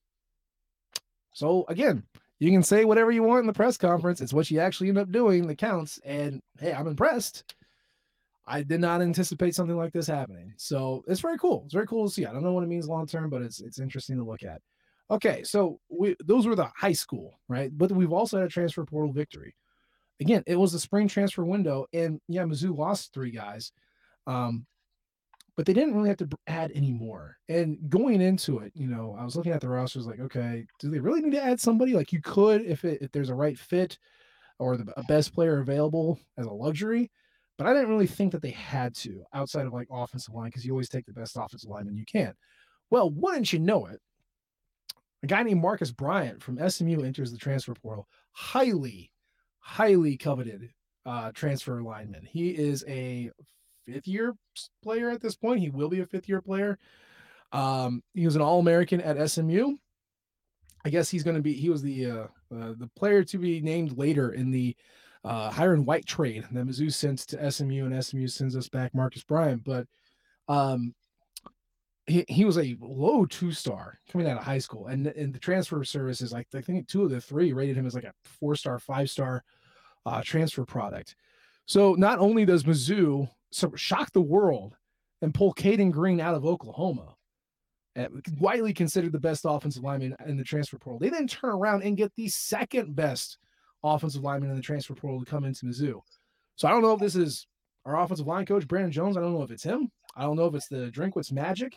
So again, you can say whatever you want in the press conference. It's what you actually end up doing that counts. And hey, I'm impressed. I did not anticipate something like this happening. So it's very cool. It's very cool to see. I don't know what it means long-term, but it's interesting to look at. Okay. So those were the high school, right? But we've also had a transfer portal victory. Again, it was the spring transfer window and Mizzou lost 3 guys. But they didn't really have to add any more. And going into it, I was looking at the rosters like, okay, do they really need to add somebody? Like you could, if there's a right fit or a best player available as a luxury. But I didn't really think that they had to outside of like offensive line, because you always take the best offensive lineman you can. Well, wouldn't you know it? A guy named Marcus Bryant from SMU enters the transfer portal. Highly, highly coveted transfer lineman. He is a 5th-year player at this point. He will be a 5th-year player. He was an All-American at SMU. I guess he was the player to be named later in the Hiron White trade that Mizzou sent to SMU, and SMU sends us back Marcus Bryant. But he was a low 2-star coming out of high school, and the transfer service is like, I think 2 of the 3 rated him as like a 4-star, 5-star transfer product. So not only does Mizzou shock the world and pull Caden Green out of Oklahoma, widely considered the best offensive lineman in the transfer portal, they then turn around and get the second best offensive lineman in the transfer portal to come into Mizzou. So I don't know if this is our offensive line coach, Brandon Jones. I don't know if it's him. I don't know if it's the Drinkwitz magic,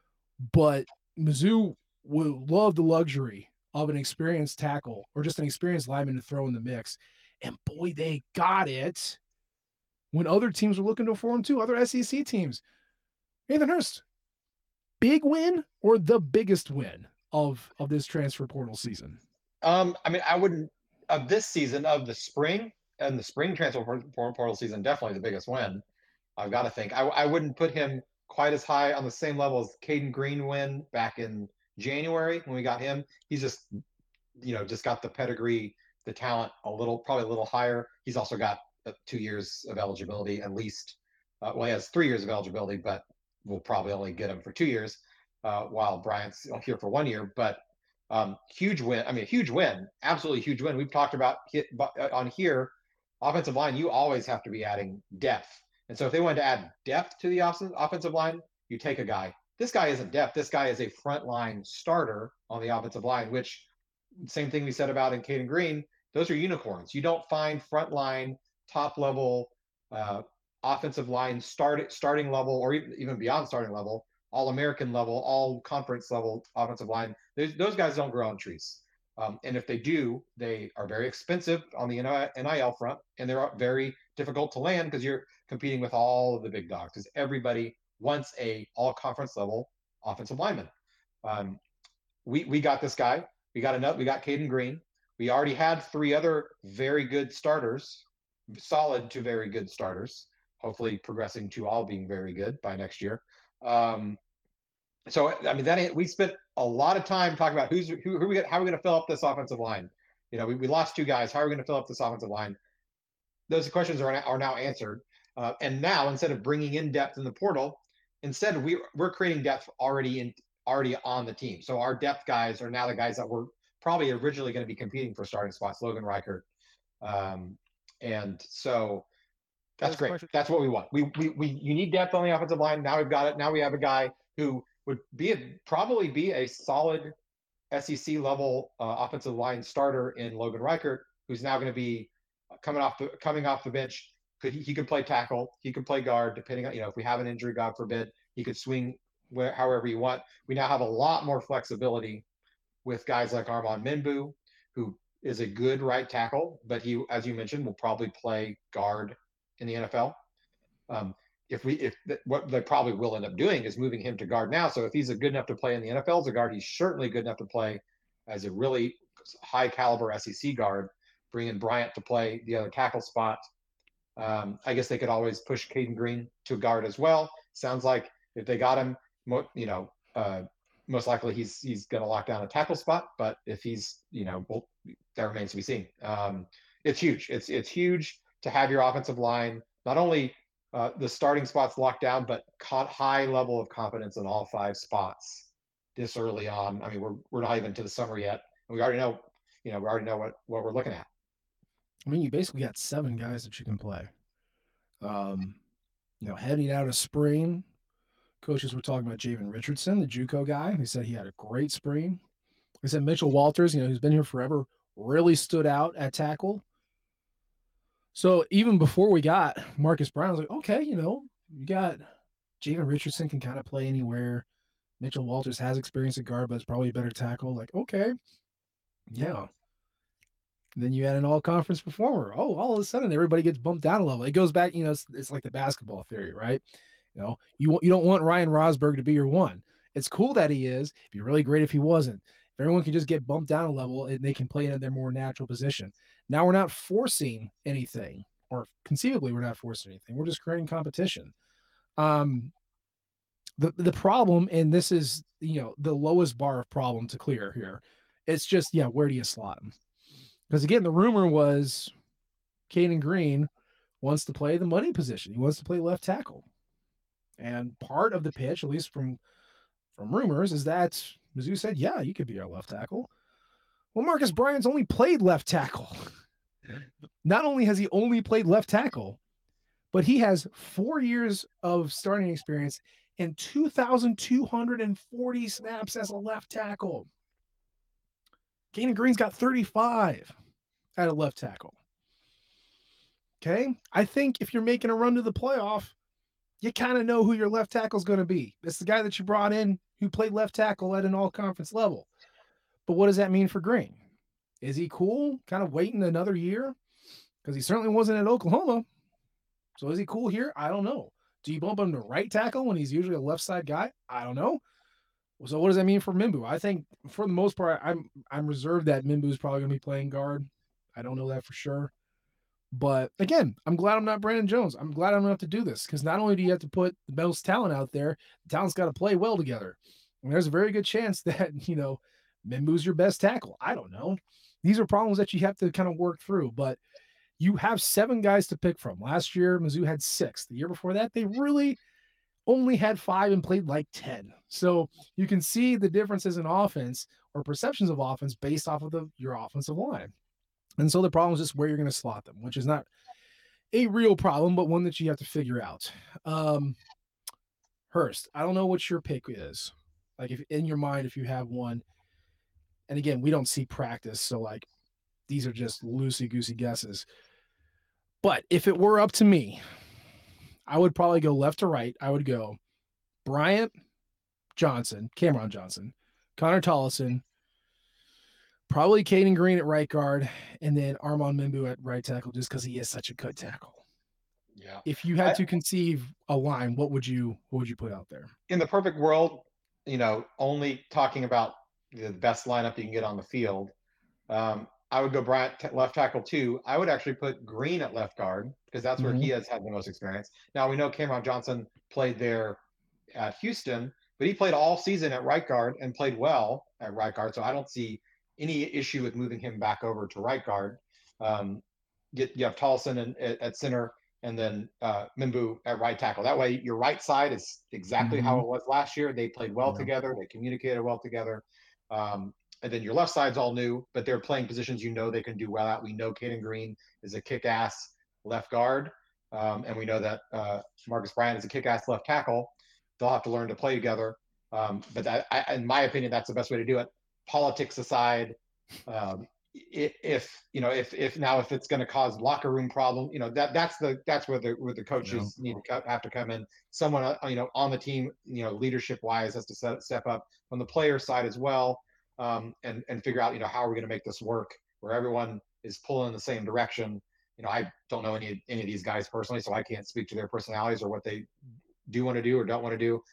but Mizzou would love the luxury of an experienced tackle or just an experienced lineman to throw in the mix. And boy, they got it when other teams were looking to form too, other SEC teams. Nathan Hurst, big win or the biggest win of this transfer portal season? I mean, I wouldn't, of this season, of the spring and the spring transfer portal season, definitely the biggest win. I've got to think. I wouldn't put him quite as high on the same level as Caden Green win back in January when we got him. He's just, just got the pedigree, the talent probably a little higher. He's also got 2 years of eligibility at least. He has 3 years of eligibility, but we'll probably only get him for 2 years, while Bryant's here for 1 year. But huge win. I mean, huge win, absolutely huge win. We've talked about on here, offensive line, you always have to be adding depth. And so if they wanted to add depth to the offensive line, you take a guy. This guy isn't depth. This guy is a frontline starter on the offensive line, which same thing we said about in Caden Green. Those are unicorns. You don't find frontline, top level, offensive line starting level, or even beyond starting level, all-American level, all conference level offensive line. Those guys don't grow on trees. And if they do, they are very expensive on the NIL front, and they're very difficult to land because you're competing with all of the big dogs, because everybody wants a all-conference level offensive lineman. We got this guy. We got Caden Green. We already had 3 other very good starters, solid to very good starters, hopefully progressing to all being very good by next year. So I mean, we spent a lot of time talking about how are we going to fill up this offensive line. We lost 2 guys. How are we going to fill up this offensive line? Those questions are now answered. And now, instead of bringing in depth in the portal, instead we're creating depth already on the team. So our depth guys are now the guys that were probably originally going to be competing for starting spots. Logan Reichert, and so that's great. That's what we want. You need depth on the offensive line. Now we've got it. Now we have a guy who would probably be a solid SEC level offensive line starter in Logan Reichert, who's now going to be coming off the bench. He could play tackle, he could play guard, depending on, if we have an injury, God forbid, he could swing however you want. We now have a lot more flexibility with guys like Armand Minbu, who is a good right tackle, but he, as you mentioned, will probably play guard in the NFL. What they probably will end up doing is moving him to guard now. So if he's good enough to play in the NFL as a guard, he's certainly good enough to play as a really high caliber SEC guard. Bring in Bryant to play the other tackle spot. I guess they could always push Caden Green to guard as well. Sounds like if they got him, most likely he's going to lock down a tackle spot. But if he's, that remains to be seen. It's huge. It's huge to have your offensive line not only the starting spots locked down, but high level of confidence in all 5 spots this early on. I mean, we're not even to the summer yet, and we already know what we're looking at. I mean, you basically got 7 guys that you can play. Heading out of spring, coaches were talking about Javen Richardson, the JUCO guy. They said he had a great spring. They said Mitchell Walters, who's been here forever, really stood out at tackle. So even before we got Marcus Brown, I was like, okay, you got Javen Richardson can kind of play anywhere. Mitchell Walters has experience at guard, but it's probably a better tackle. Like, okay, yeah. Then you had an all-conference performer. Oh, all of a sudden everybody gets bumped down a level. It goes back, it's like the basketball theory, right? You don't want Ryan Rosberg to be your one. It's cool that he is. It'd be really great if he wasn't. If everyone can just get bumped down a level and they can play in their more natural position. Now we're not forcing anything, or conceivably we're not forcing anything. We're just creating competition. The problem, and this is, the lowest bar of problem to clear here. It's just, where do you slot him? Because again, the rumor was Caden Green wants to play the money position. He wants to play left tackle. And part of the pitch, at least from rumors, is that Mizzou said, yeah, you could be our left tackle. Well, Marcus Bryant's only played left tackle. Not only has he only played left tackle, but he has 4 years of starting experience and 2,240 snaps as a left tackle. Caden Green's got 35 at a left tackle. Okay? I think if you're making a run to the playoff, you kind of know who your left tackle is going to be. It's the guy that you brought in who played left tackle at an all-conference level. But what does that mean for Green? Is he cool kind of waiting another year? Because he certainly wasn't at Oklahoma. So is he cool here? I don't know. Do you bump him to right tackle when he's usually a left side guy? I don't know. So what does that mean for Minbu? I think for the most part, I'm reserved that Minbu is probably going to be playing guard. I don't know that for sure. But again, I'm glad I'm not Brandon Jones. I'm glad I don't have to do this, because not only do you have to put the most talent out there, the talent's got to play well together. And there's a very good chance that, Minbu's your best tackle. I don't know. These are problems that you have to kind of work through, but you have 7 guys to pick from. Last year, Mizzou had 6. The year before that, they really only had 5 and played like 10. So you can see the differences in offense or perceptions of offense based off of your offensive line. And so the problem is just where you're going to slot them, which is not a real problem, but one that you have to figure out. Hurst, I don't know what your pick is. Like, if in your mind, if you have one. And again, we don't see practice, so like these are just loosey-goosey guesses. But if it were up to me, I would probably go left to right. I would go Bryant, Johnson, Cameron Johnson, Connor Tollison, probably Caden Green at right guard, and then Armand Minbu at right tackle, just because he is such a good tackle. Yeah. If you had to conceive a line, what would you put out there? In the perfect world, only talking about the best lineup you can get on the field, I would go Bryant left tackle too. I would actually put Green at left guard, because that's where he has had the most experience. Now, we know Cameron Johnson played there at Houston, but he played all season at right guard and played well at right guard. So I don't see any issue with moving him back over to right guard. You have Tollison at center, and then Minbu at right tackle. That way, your right side is exactly how it was last year. They played well together. They communicated well together. And then your left side's all new, but they're playing positions they can do well at. We know Caden Green is a kick-ass left guard, and we know that Marcus Bryant is a kick-ass left tackle. They'll have to learn to play together. But in my opinion, that's the best way to do it. Politics aside, if it's going to cause locker room problem, that's where the coaches have to come in. Someone on the team, leadership wise, has to step up on the player side as well, and figure out how are we going to make this work where everyone is pulling in the same direction. I don't know any of these guys personally, so I can't speak to their personalities or what they do want to do or don't want to do.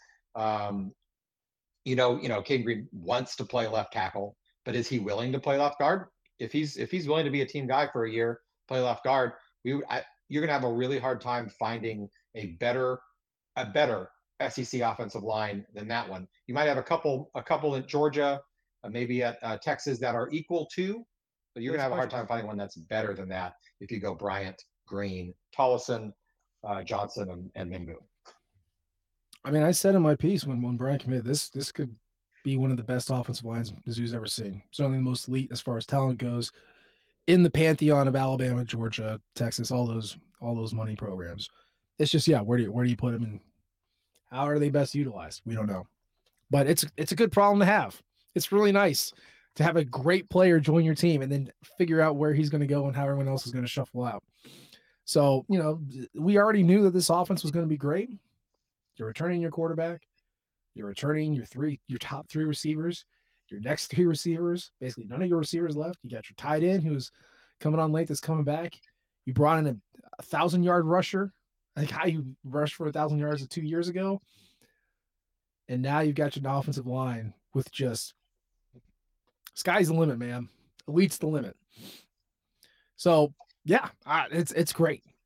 Caden Green wants to play left tackle, but is he willing to play left guard? If he's willing to be a team guy for a year, play left guard, you're going to have a really hard time finding a better SEC offensive line than that one. You might have a couple at Georgia, maybe at Texas, that are equal to, but you're going to have a hard time finding one that's better than that if you go Bryant, Green, Tollison, Johnson, and Minbu. I mean, I said in my piece when Bryant committed, this could be one of the best offensive lines Mizzou's ever seen. Certainly the most elite as far as talent goes in the pantheon of Alabama, Georgia, Texas, all those money programs. It's just, where do you put them, and how are they best utilized? We don't know. But it's a good problem to have. It's really nice to have a great player join your team and then figure out where he's going to go and how everyone else is going to shuffle out. So, we already knew that this offense was going to be great. You're returning your quarterback. You're returning your top 3 receivers, your next 3 receivers, basically none of your receivers left. You got your tight end who's coming on late that's coming back. You brought in a 1,000-yard rusher, like how you rushed for 1,000 yards 2 years ago. And now you've got your offensive line with just sky's the limit, man. Elite's the limit. So, it's great.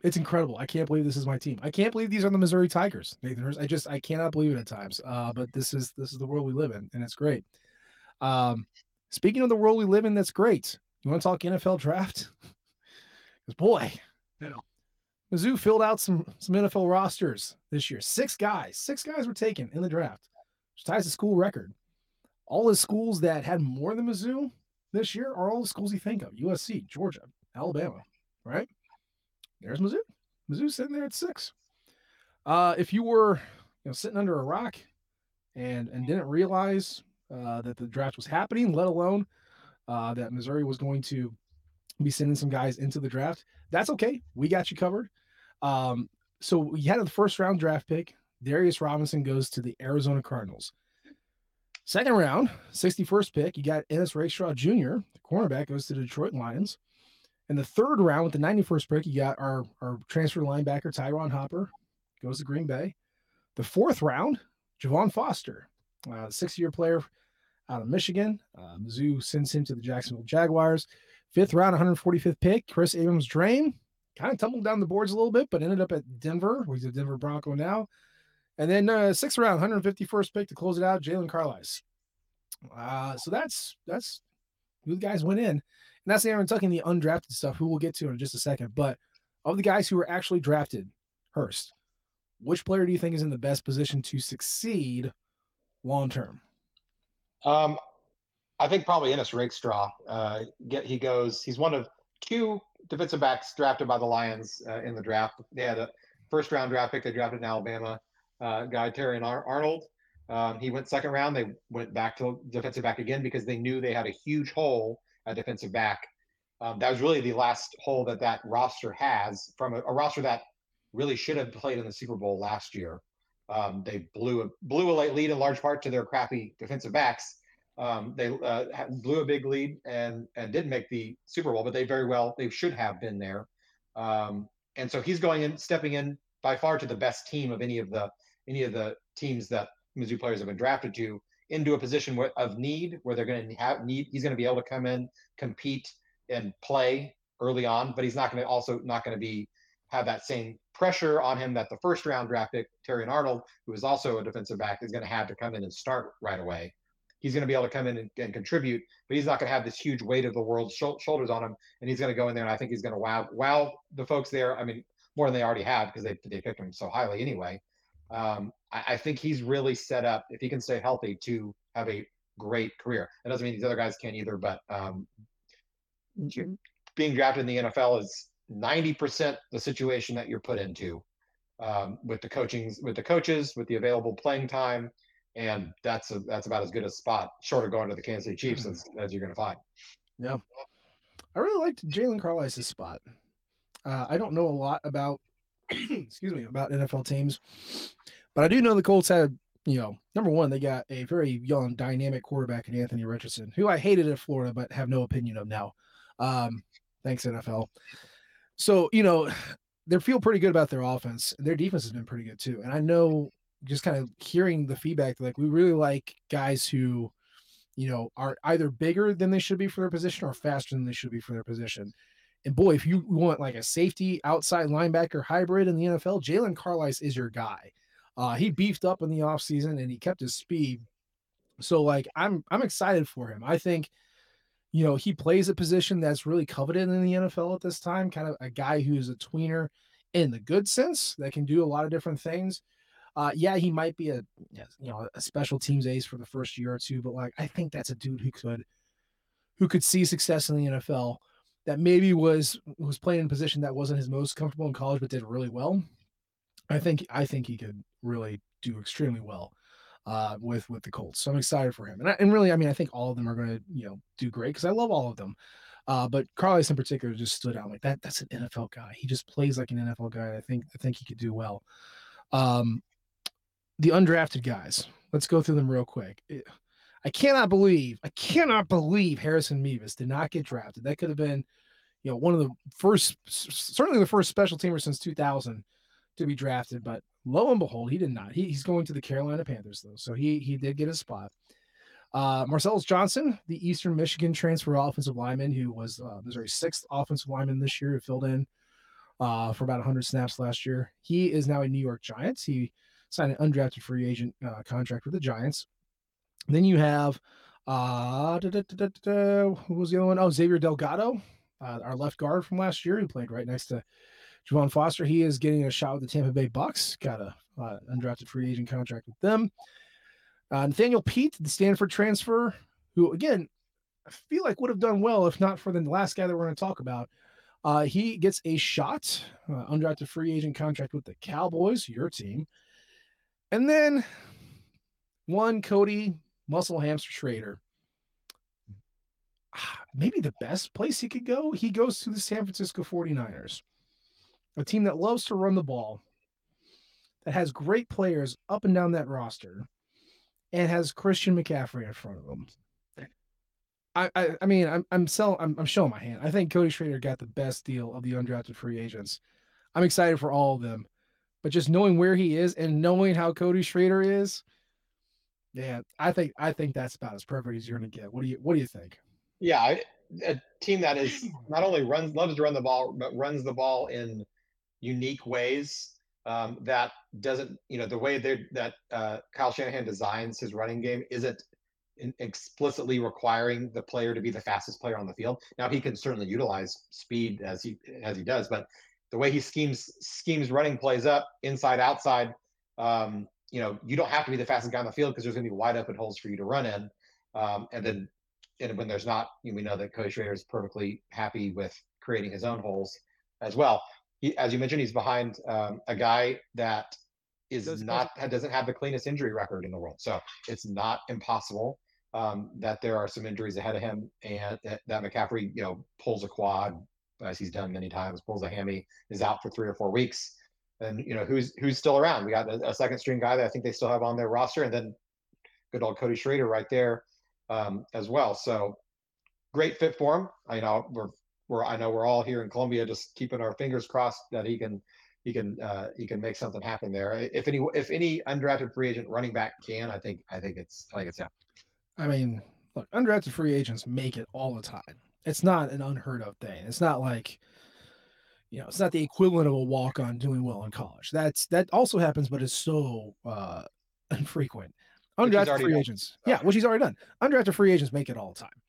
It's incredible. I can't believe this is my team. I can't believe these are the Missouri Tigers, Nathan Hurst. I cannot believe it at times. But this is the world we live in, and it's great. Speaking of the world we live in, that's great. You want to talk NFL draft? Because boy, Mizzou filled out some NFL rosters this year. 6 guys were taken in the draft, which ties the school record. All the schools that had more than Mizzou this year are all the schools you think of: USC, Georgia, Alabama, right? There's Mizzou. Mizzou's sitting there at 6. If you were sitting under a rock and didn't realize that the draft was happening, let alone that Missouri was going to be sending some guys into the draft, that's okay. We got you covered. So we had the first round draft pick. Darius Robinson goes to the Arizona Cardinals. Second round, 61st pick, you got Ennis Rakestraw Jr., the cornerback, goes to the Detroit Lions. In the third round, with the 91st pick, you got our transfer linebacker, Tyron Hopper, goes to Green Bay. The fourth round, Javon Foster, 6-year player out of Michigan. Mizzou sends him to the Jacksonville Jaguars. Fifth round, 145th pick, Chris Abrams-Drain. Kind of tumbled down the boards a little bit, but ended up at Denver, where he's a Denver Bronco now. And then sixth round, 151st pick to close it out, Jalen Carlisle. So that's who the guys went in. And that's Aaron tucking the undrafted stuff, who we'll get to in just a second. But of the guys who were actually drafted, Hurst, which player do you think is in the best position to succeed long term? I think probably Ennis Rakestraw. He's one of 2 defensive backs drafted by the Lions in the draft. They had a first round draft pick they drafted in Alabama, guy Terry Arnold. He went second round. They went back to defensive back again because they knew they had a huge hole at defensive back. That was really the last hole that roster has, from a roster that really should have played in the Super Bowl last year. They blew a late lead in large part to their crappy defensive backs. They blew a big lead and didn't make the Super Bowl, but they should have been there. And so he's stepping in by far to the best team of any of the teams that Mizzou players have been drafted to, into a position of need where they're going to have need. He's going to be able to come in, compete, and play early on, but he's not going to have that same pressure on him that the first round draft pick, Terry Arnold, who is also a defensive back, is going to have to come in and start right away. He's going to be able to come in and contribute, but he's not going to have this huge weight of the world's shoulders on him. And he's going to go in there, and I think he's going to wow the folks there. I mean, more than they already have, because they picked him so highly anyway. I think he's really set up, if he can stay healthy, to have a great career. That doesn't mean these other guys can't either, but being drafted in the NFL is 90% the situation that you're put into, with the coaches, with the available playing time, and that's about as good a spot, short of going to the Kansas City Chiefs, as you're going to find. Yeah, I really liked Jalen Carlisle's spot. I don't know a lot about about NFL teams, but I do know the Colts had, number one, they got a very young, dynamic quarterback in Anthony Richardson, who I hated at Florida, but have no opinion of now. Thanks, NFL. So, they feel pretty good about their offense. Their defense has been pretty good too. And I know, just kind of hearing the feedback, like, we really like guys who, are either bigger than they should be for their position or faster than they should be for their position. And boy, if you want like a safety outside linebacker hybrid in the NFL, Jalen Carlisle is your guy. He beefed up in the offseason and he kept his speed. So like, I'm excited for him. I think, he plays a position that's really coveted in the NFL at this time, kind of a guy who's a tweener in the good sense that can do a lot of different things. He might be a special teams ace for the first year or two, but like, I think that's a dude who could see success in the NFL, that maybe was playing in a position that wasn't his most comfortable in college, but did really well. I think he could really do extremely well with the Colts. So I'm excited for him. And really, I think all of them are going to, do great, because I love all of them. But Carlisle in particular just stood out like that. That's an NFL guy. He just plays like an NFL guy. I think he could do well. The undrafted guys, let's go through them real quick. I cannot believe Harrison Mevis did not get drafted. That could have been, one of the first, certainly the first special teamer since 2000 to be drafted, but lo and behold, he did not. He's going to the Carolina Panthers though. So he did get a spot. Marcellus Johnson, the Eastern Michigan transfer offensive lineman, who was Missouri's 6th offensive lineman this year, who filled in for about 100 snaps last year. He is now a New York Giants. He signed an undrafted free agent contract with the Giants. And then you have who was the other one? Oh, Xavier Delgado, our left guard from last year, who played right next to Javon Foster. He is getting a shot with the Tampa Bay Bucks. Got a undrafted free agent contract with them. Nathaniel Pete, the Stanford transfer, who again I feel like would have done well if not for the last guy that we're going to talk about. He gets a shot, undrafted free agent contract with the Cowboys, your team. And then one Cody Muscle Hamster Schrader. Maybe the best place he could go. He goes to the San Francisco 49ers, a team that loves to run the ball, that has great players up and down that roster, and has Christian McCaffrey in front of them. I mean, I'm showing my hand. I think Cody Schrader got the best deal of the undrafted free agents. I'm excited for all of them, but just knowing where he is and knowing how Cody Schrader is, yeah, I think that's about as perfect as you're going to get. What do you think? Yeah, a team that is not only loves to run the ball, but runs the ball in unique ways that doesn't, the way that Kyle Shanahan designs his running game isn't explicitly requiring the player to be the fastest player on the field. Now he can certainly utilize speed as he does, but the way he schemes running plays up inside, outside, you don't have to be the fastest guy on the field because there's going to be wide open holes for you to run in. And when there's not, we know that Cody Schrader is perfectly happy with creating his own holes as well. As you mentioned, he's behind a guy that doesn't have the cleanest injury record in the world. So it's not impossible that there are some injuries ahead of him, and that McCaffrey, pulls a quad, as he's done many times, pulls a hammy, is out for 3 or 4 weeks. And who's still around? We got a second string guy that I think they still have on their roster, and then good old Cody Schrader right there as well. So great fit for him. I know we're all here in Columbia just keeping our fingers crossed that he can make something happen there. If any undrafted free agent running back can, I think it's yeah. I mean, look, undrafted free agents make it all the time. It's not an unheard of thing. It's not like, it's not the equivalent of a walk-on doing well in college. That also happens, but it's so infrequent. Undrafted free agents. Yeah, which he's already done. Undrafted free agents make it all the time.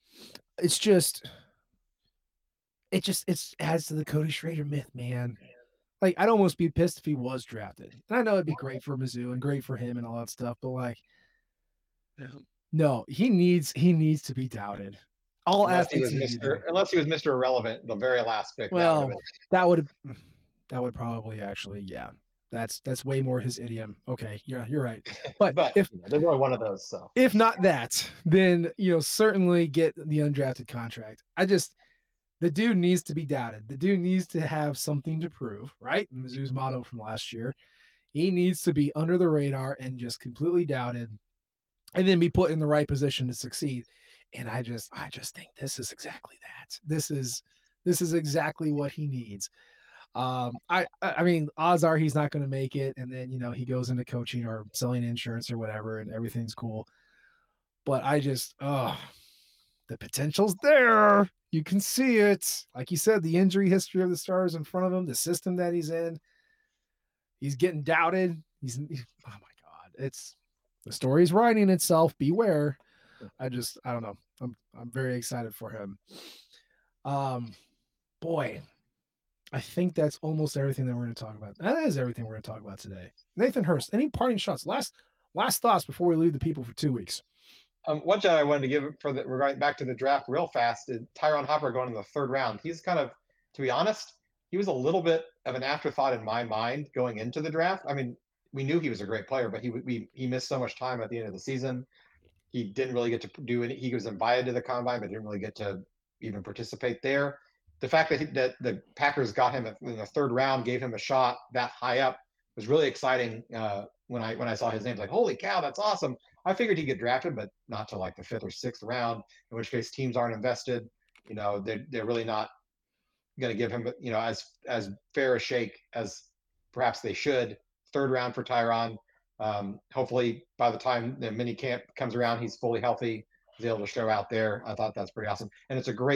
It adds to the Cody Schrader myth, man. Like, I'd almost be pissed if he was drafted. And I know it'd be great for Mizzou and great for him and all that stuff, but no, he needs to be doubted. Unless he was Mr. Irrelevant, the very last pick. Well, that would probably actually, yeah. That's way more his idiom. Okay, you're right. But if there's only one of those, so if not that, then certainly get the undrafted contract. The dude needs to be doubted. The dude needs to have something to prove, right? Mizzou's motto from last year. He needs to be under the radar and just completely doubted, and then be put in the right position to succeed. And I just think this is exactly that. This is exactly what he needs. I mean, odds are he's not going to make it, and then he goes into coaching or selling insurance or whatever, and everything's cool. But the potential's there. You can see it. Like you said, the injury history of the Stars in front of him, the system that he's in. He's getting doubted. He's oh my God. It's the story's writing itself. Beware. I don't know. I'm very excited for him. Boy, I think that's almost everything that we're going to talk about. That is everything we're going to talk about today. Nathan Hurst, any parting shots? Last thoughts before we leave the people for 2 weeks. One shot I wanted to give regarding back to the draft real fast is Tyron Hopper going in the 3rd round. He's kind of, to be honest, he was a little bit of an afterthought in my mind going into the draft. I mean, we knew he was a great player, but he missed so much time at the end of the season. He didn't really get to do any. He was invited to the combine, but didn't really get to even participate there. The fact that the Packers got him in the 3rd round, gave him a shot that high up, was really exciting. When I saw his name, like, holy cow, that's awesome. I figured he'd get drafted, but not to like the 5th or 6th round, in which case teams aren't invested. They're really not going to give him, as fair a shake as perhaps they should. 3rd round for Tyron. Hopefully by the time the mini camp comes around, he's fully healthy, he's able to show out there. I thought that's pretty awesome. And it's a great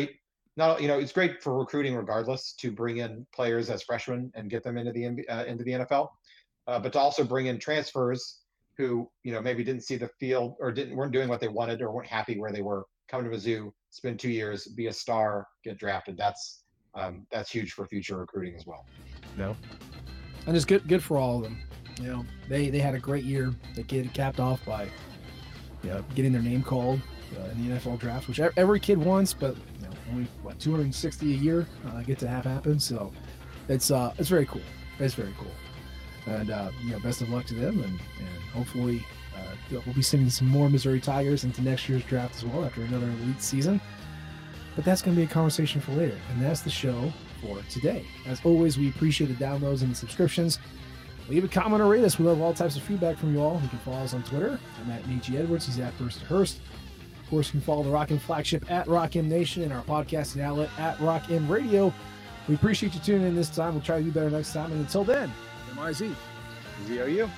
it's great for recruiting regardless to bring in players as freshmen and get them into the NFL, but to also bring in transfers who, maybe didn't see the field or weren't doing what they wanted or weren't happy where they were, come to Mizzou, spend 2 years, be a star, get drafted. That's huge for future recruiting as well. No. And it's good for all of them. They had a great year. They get capped off by getting their name called in the NFL draft, which every kid wants, but only 260 a year get to have happen. So it's very cool. It's very cool. And best of luck to them, and hopefully we'll be sending some more Missouri Tigers into next year's draft as well after another elite season. But that's going to be a conversation for later, and that's the show for today. As always, we appreciate the downloads and the subscriptions. Leave a comment or rate us. We love all types of feedback from you all. You can follow us on Twitter. I'm at Nate G. Edwards. He's at First Hurst. Of course, you can follow the Rock M flagship at Rock M Nation and our podcasting outlet at Rock M Radio. We appreciate you tuning in this time. We'll try to do better next time. And until then, MIZ. ZOU.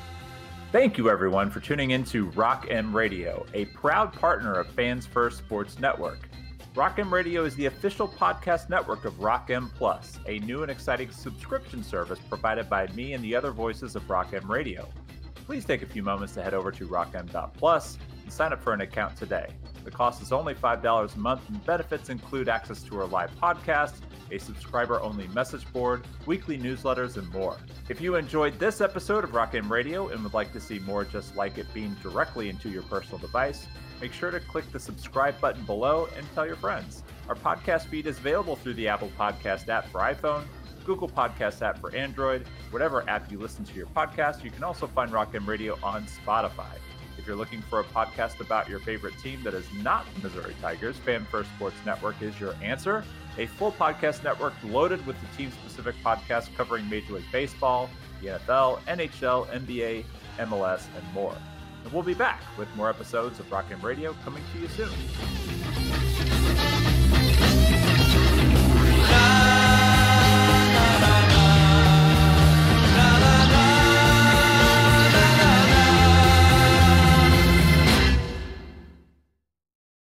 Thank you, everyone, for tuning in to Rock M Radio, a proud partner of Fans First Sports Network. Rock M Radio is the official podcast network of Rock M Plus, a new and exciting subscription service provided by me and the other voices of Rock M Radio. Please take a few moments to head over to rockm.plus and sign up for an account today. The cost is only $5 a month, and benefits include access to our live podcast, a subscriber-only message board, weekly newsletters, and more. If you enjoyed this episode of Rock M Radio and would like to see more just like it beamed directly into your personal device, make sure to click the subscribe button below and tell your friends. Our podcast feed is available through the Apple Podcast app for iPhone, Google Podcast app for Android, whatever app you listen to your podcast. You can also find Rock M Radio on Spotify. If you're looking for a podcast about your favorite team that is not the Missouri Tigers, Fan First Sports Network is your answer. A full podcast network loaded with the team-specific podcasts covering Major League Baseball, the NFL, NHL, NBA, MLS, and more. And we'll be back with more episodes of Rock M Radio coming to you soon.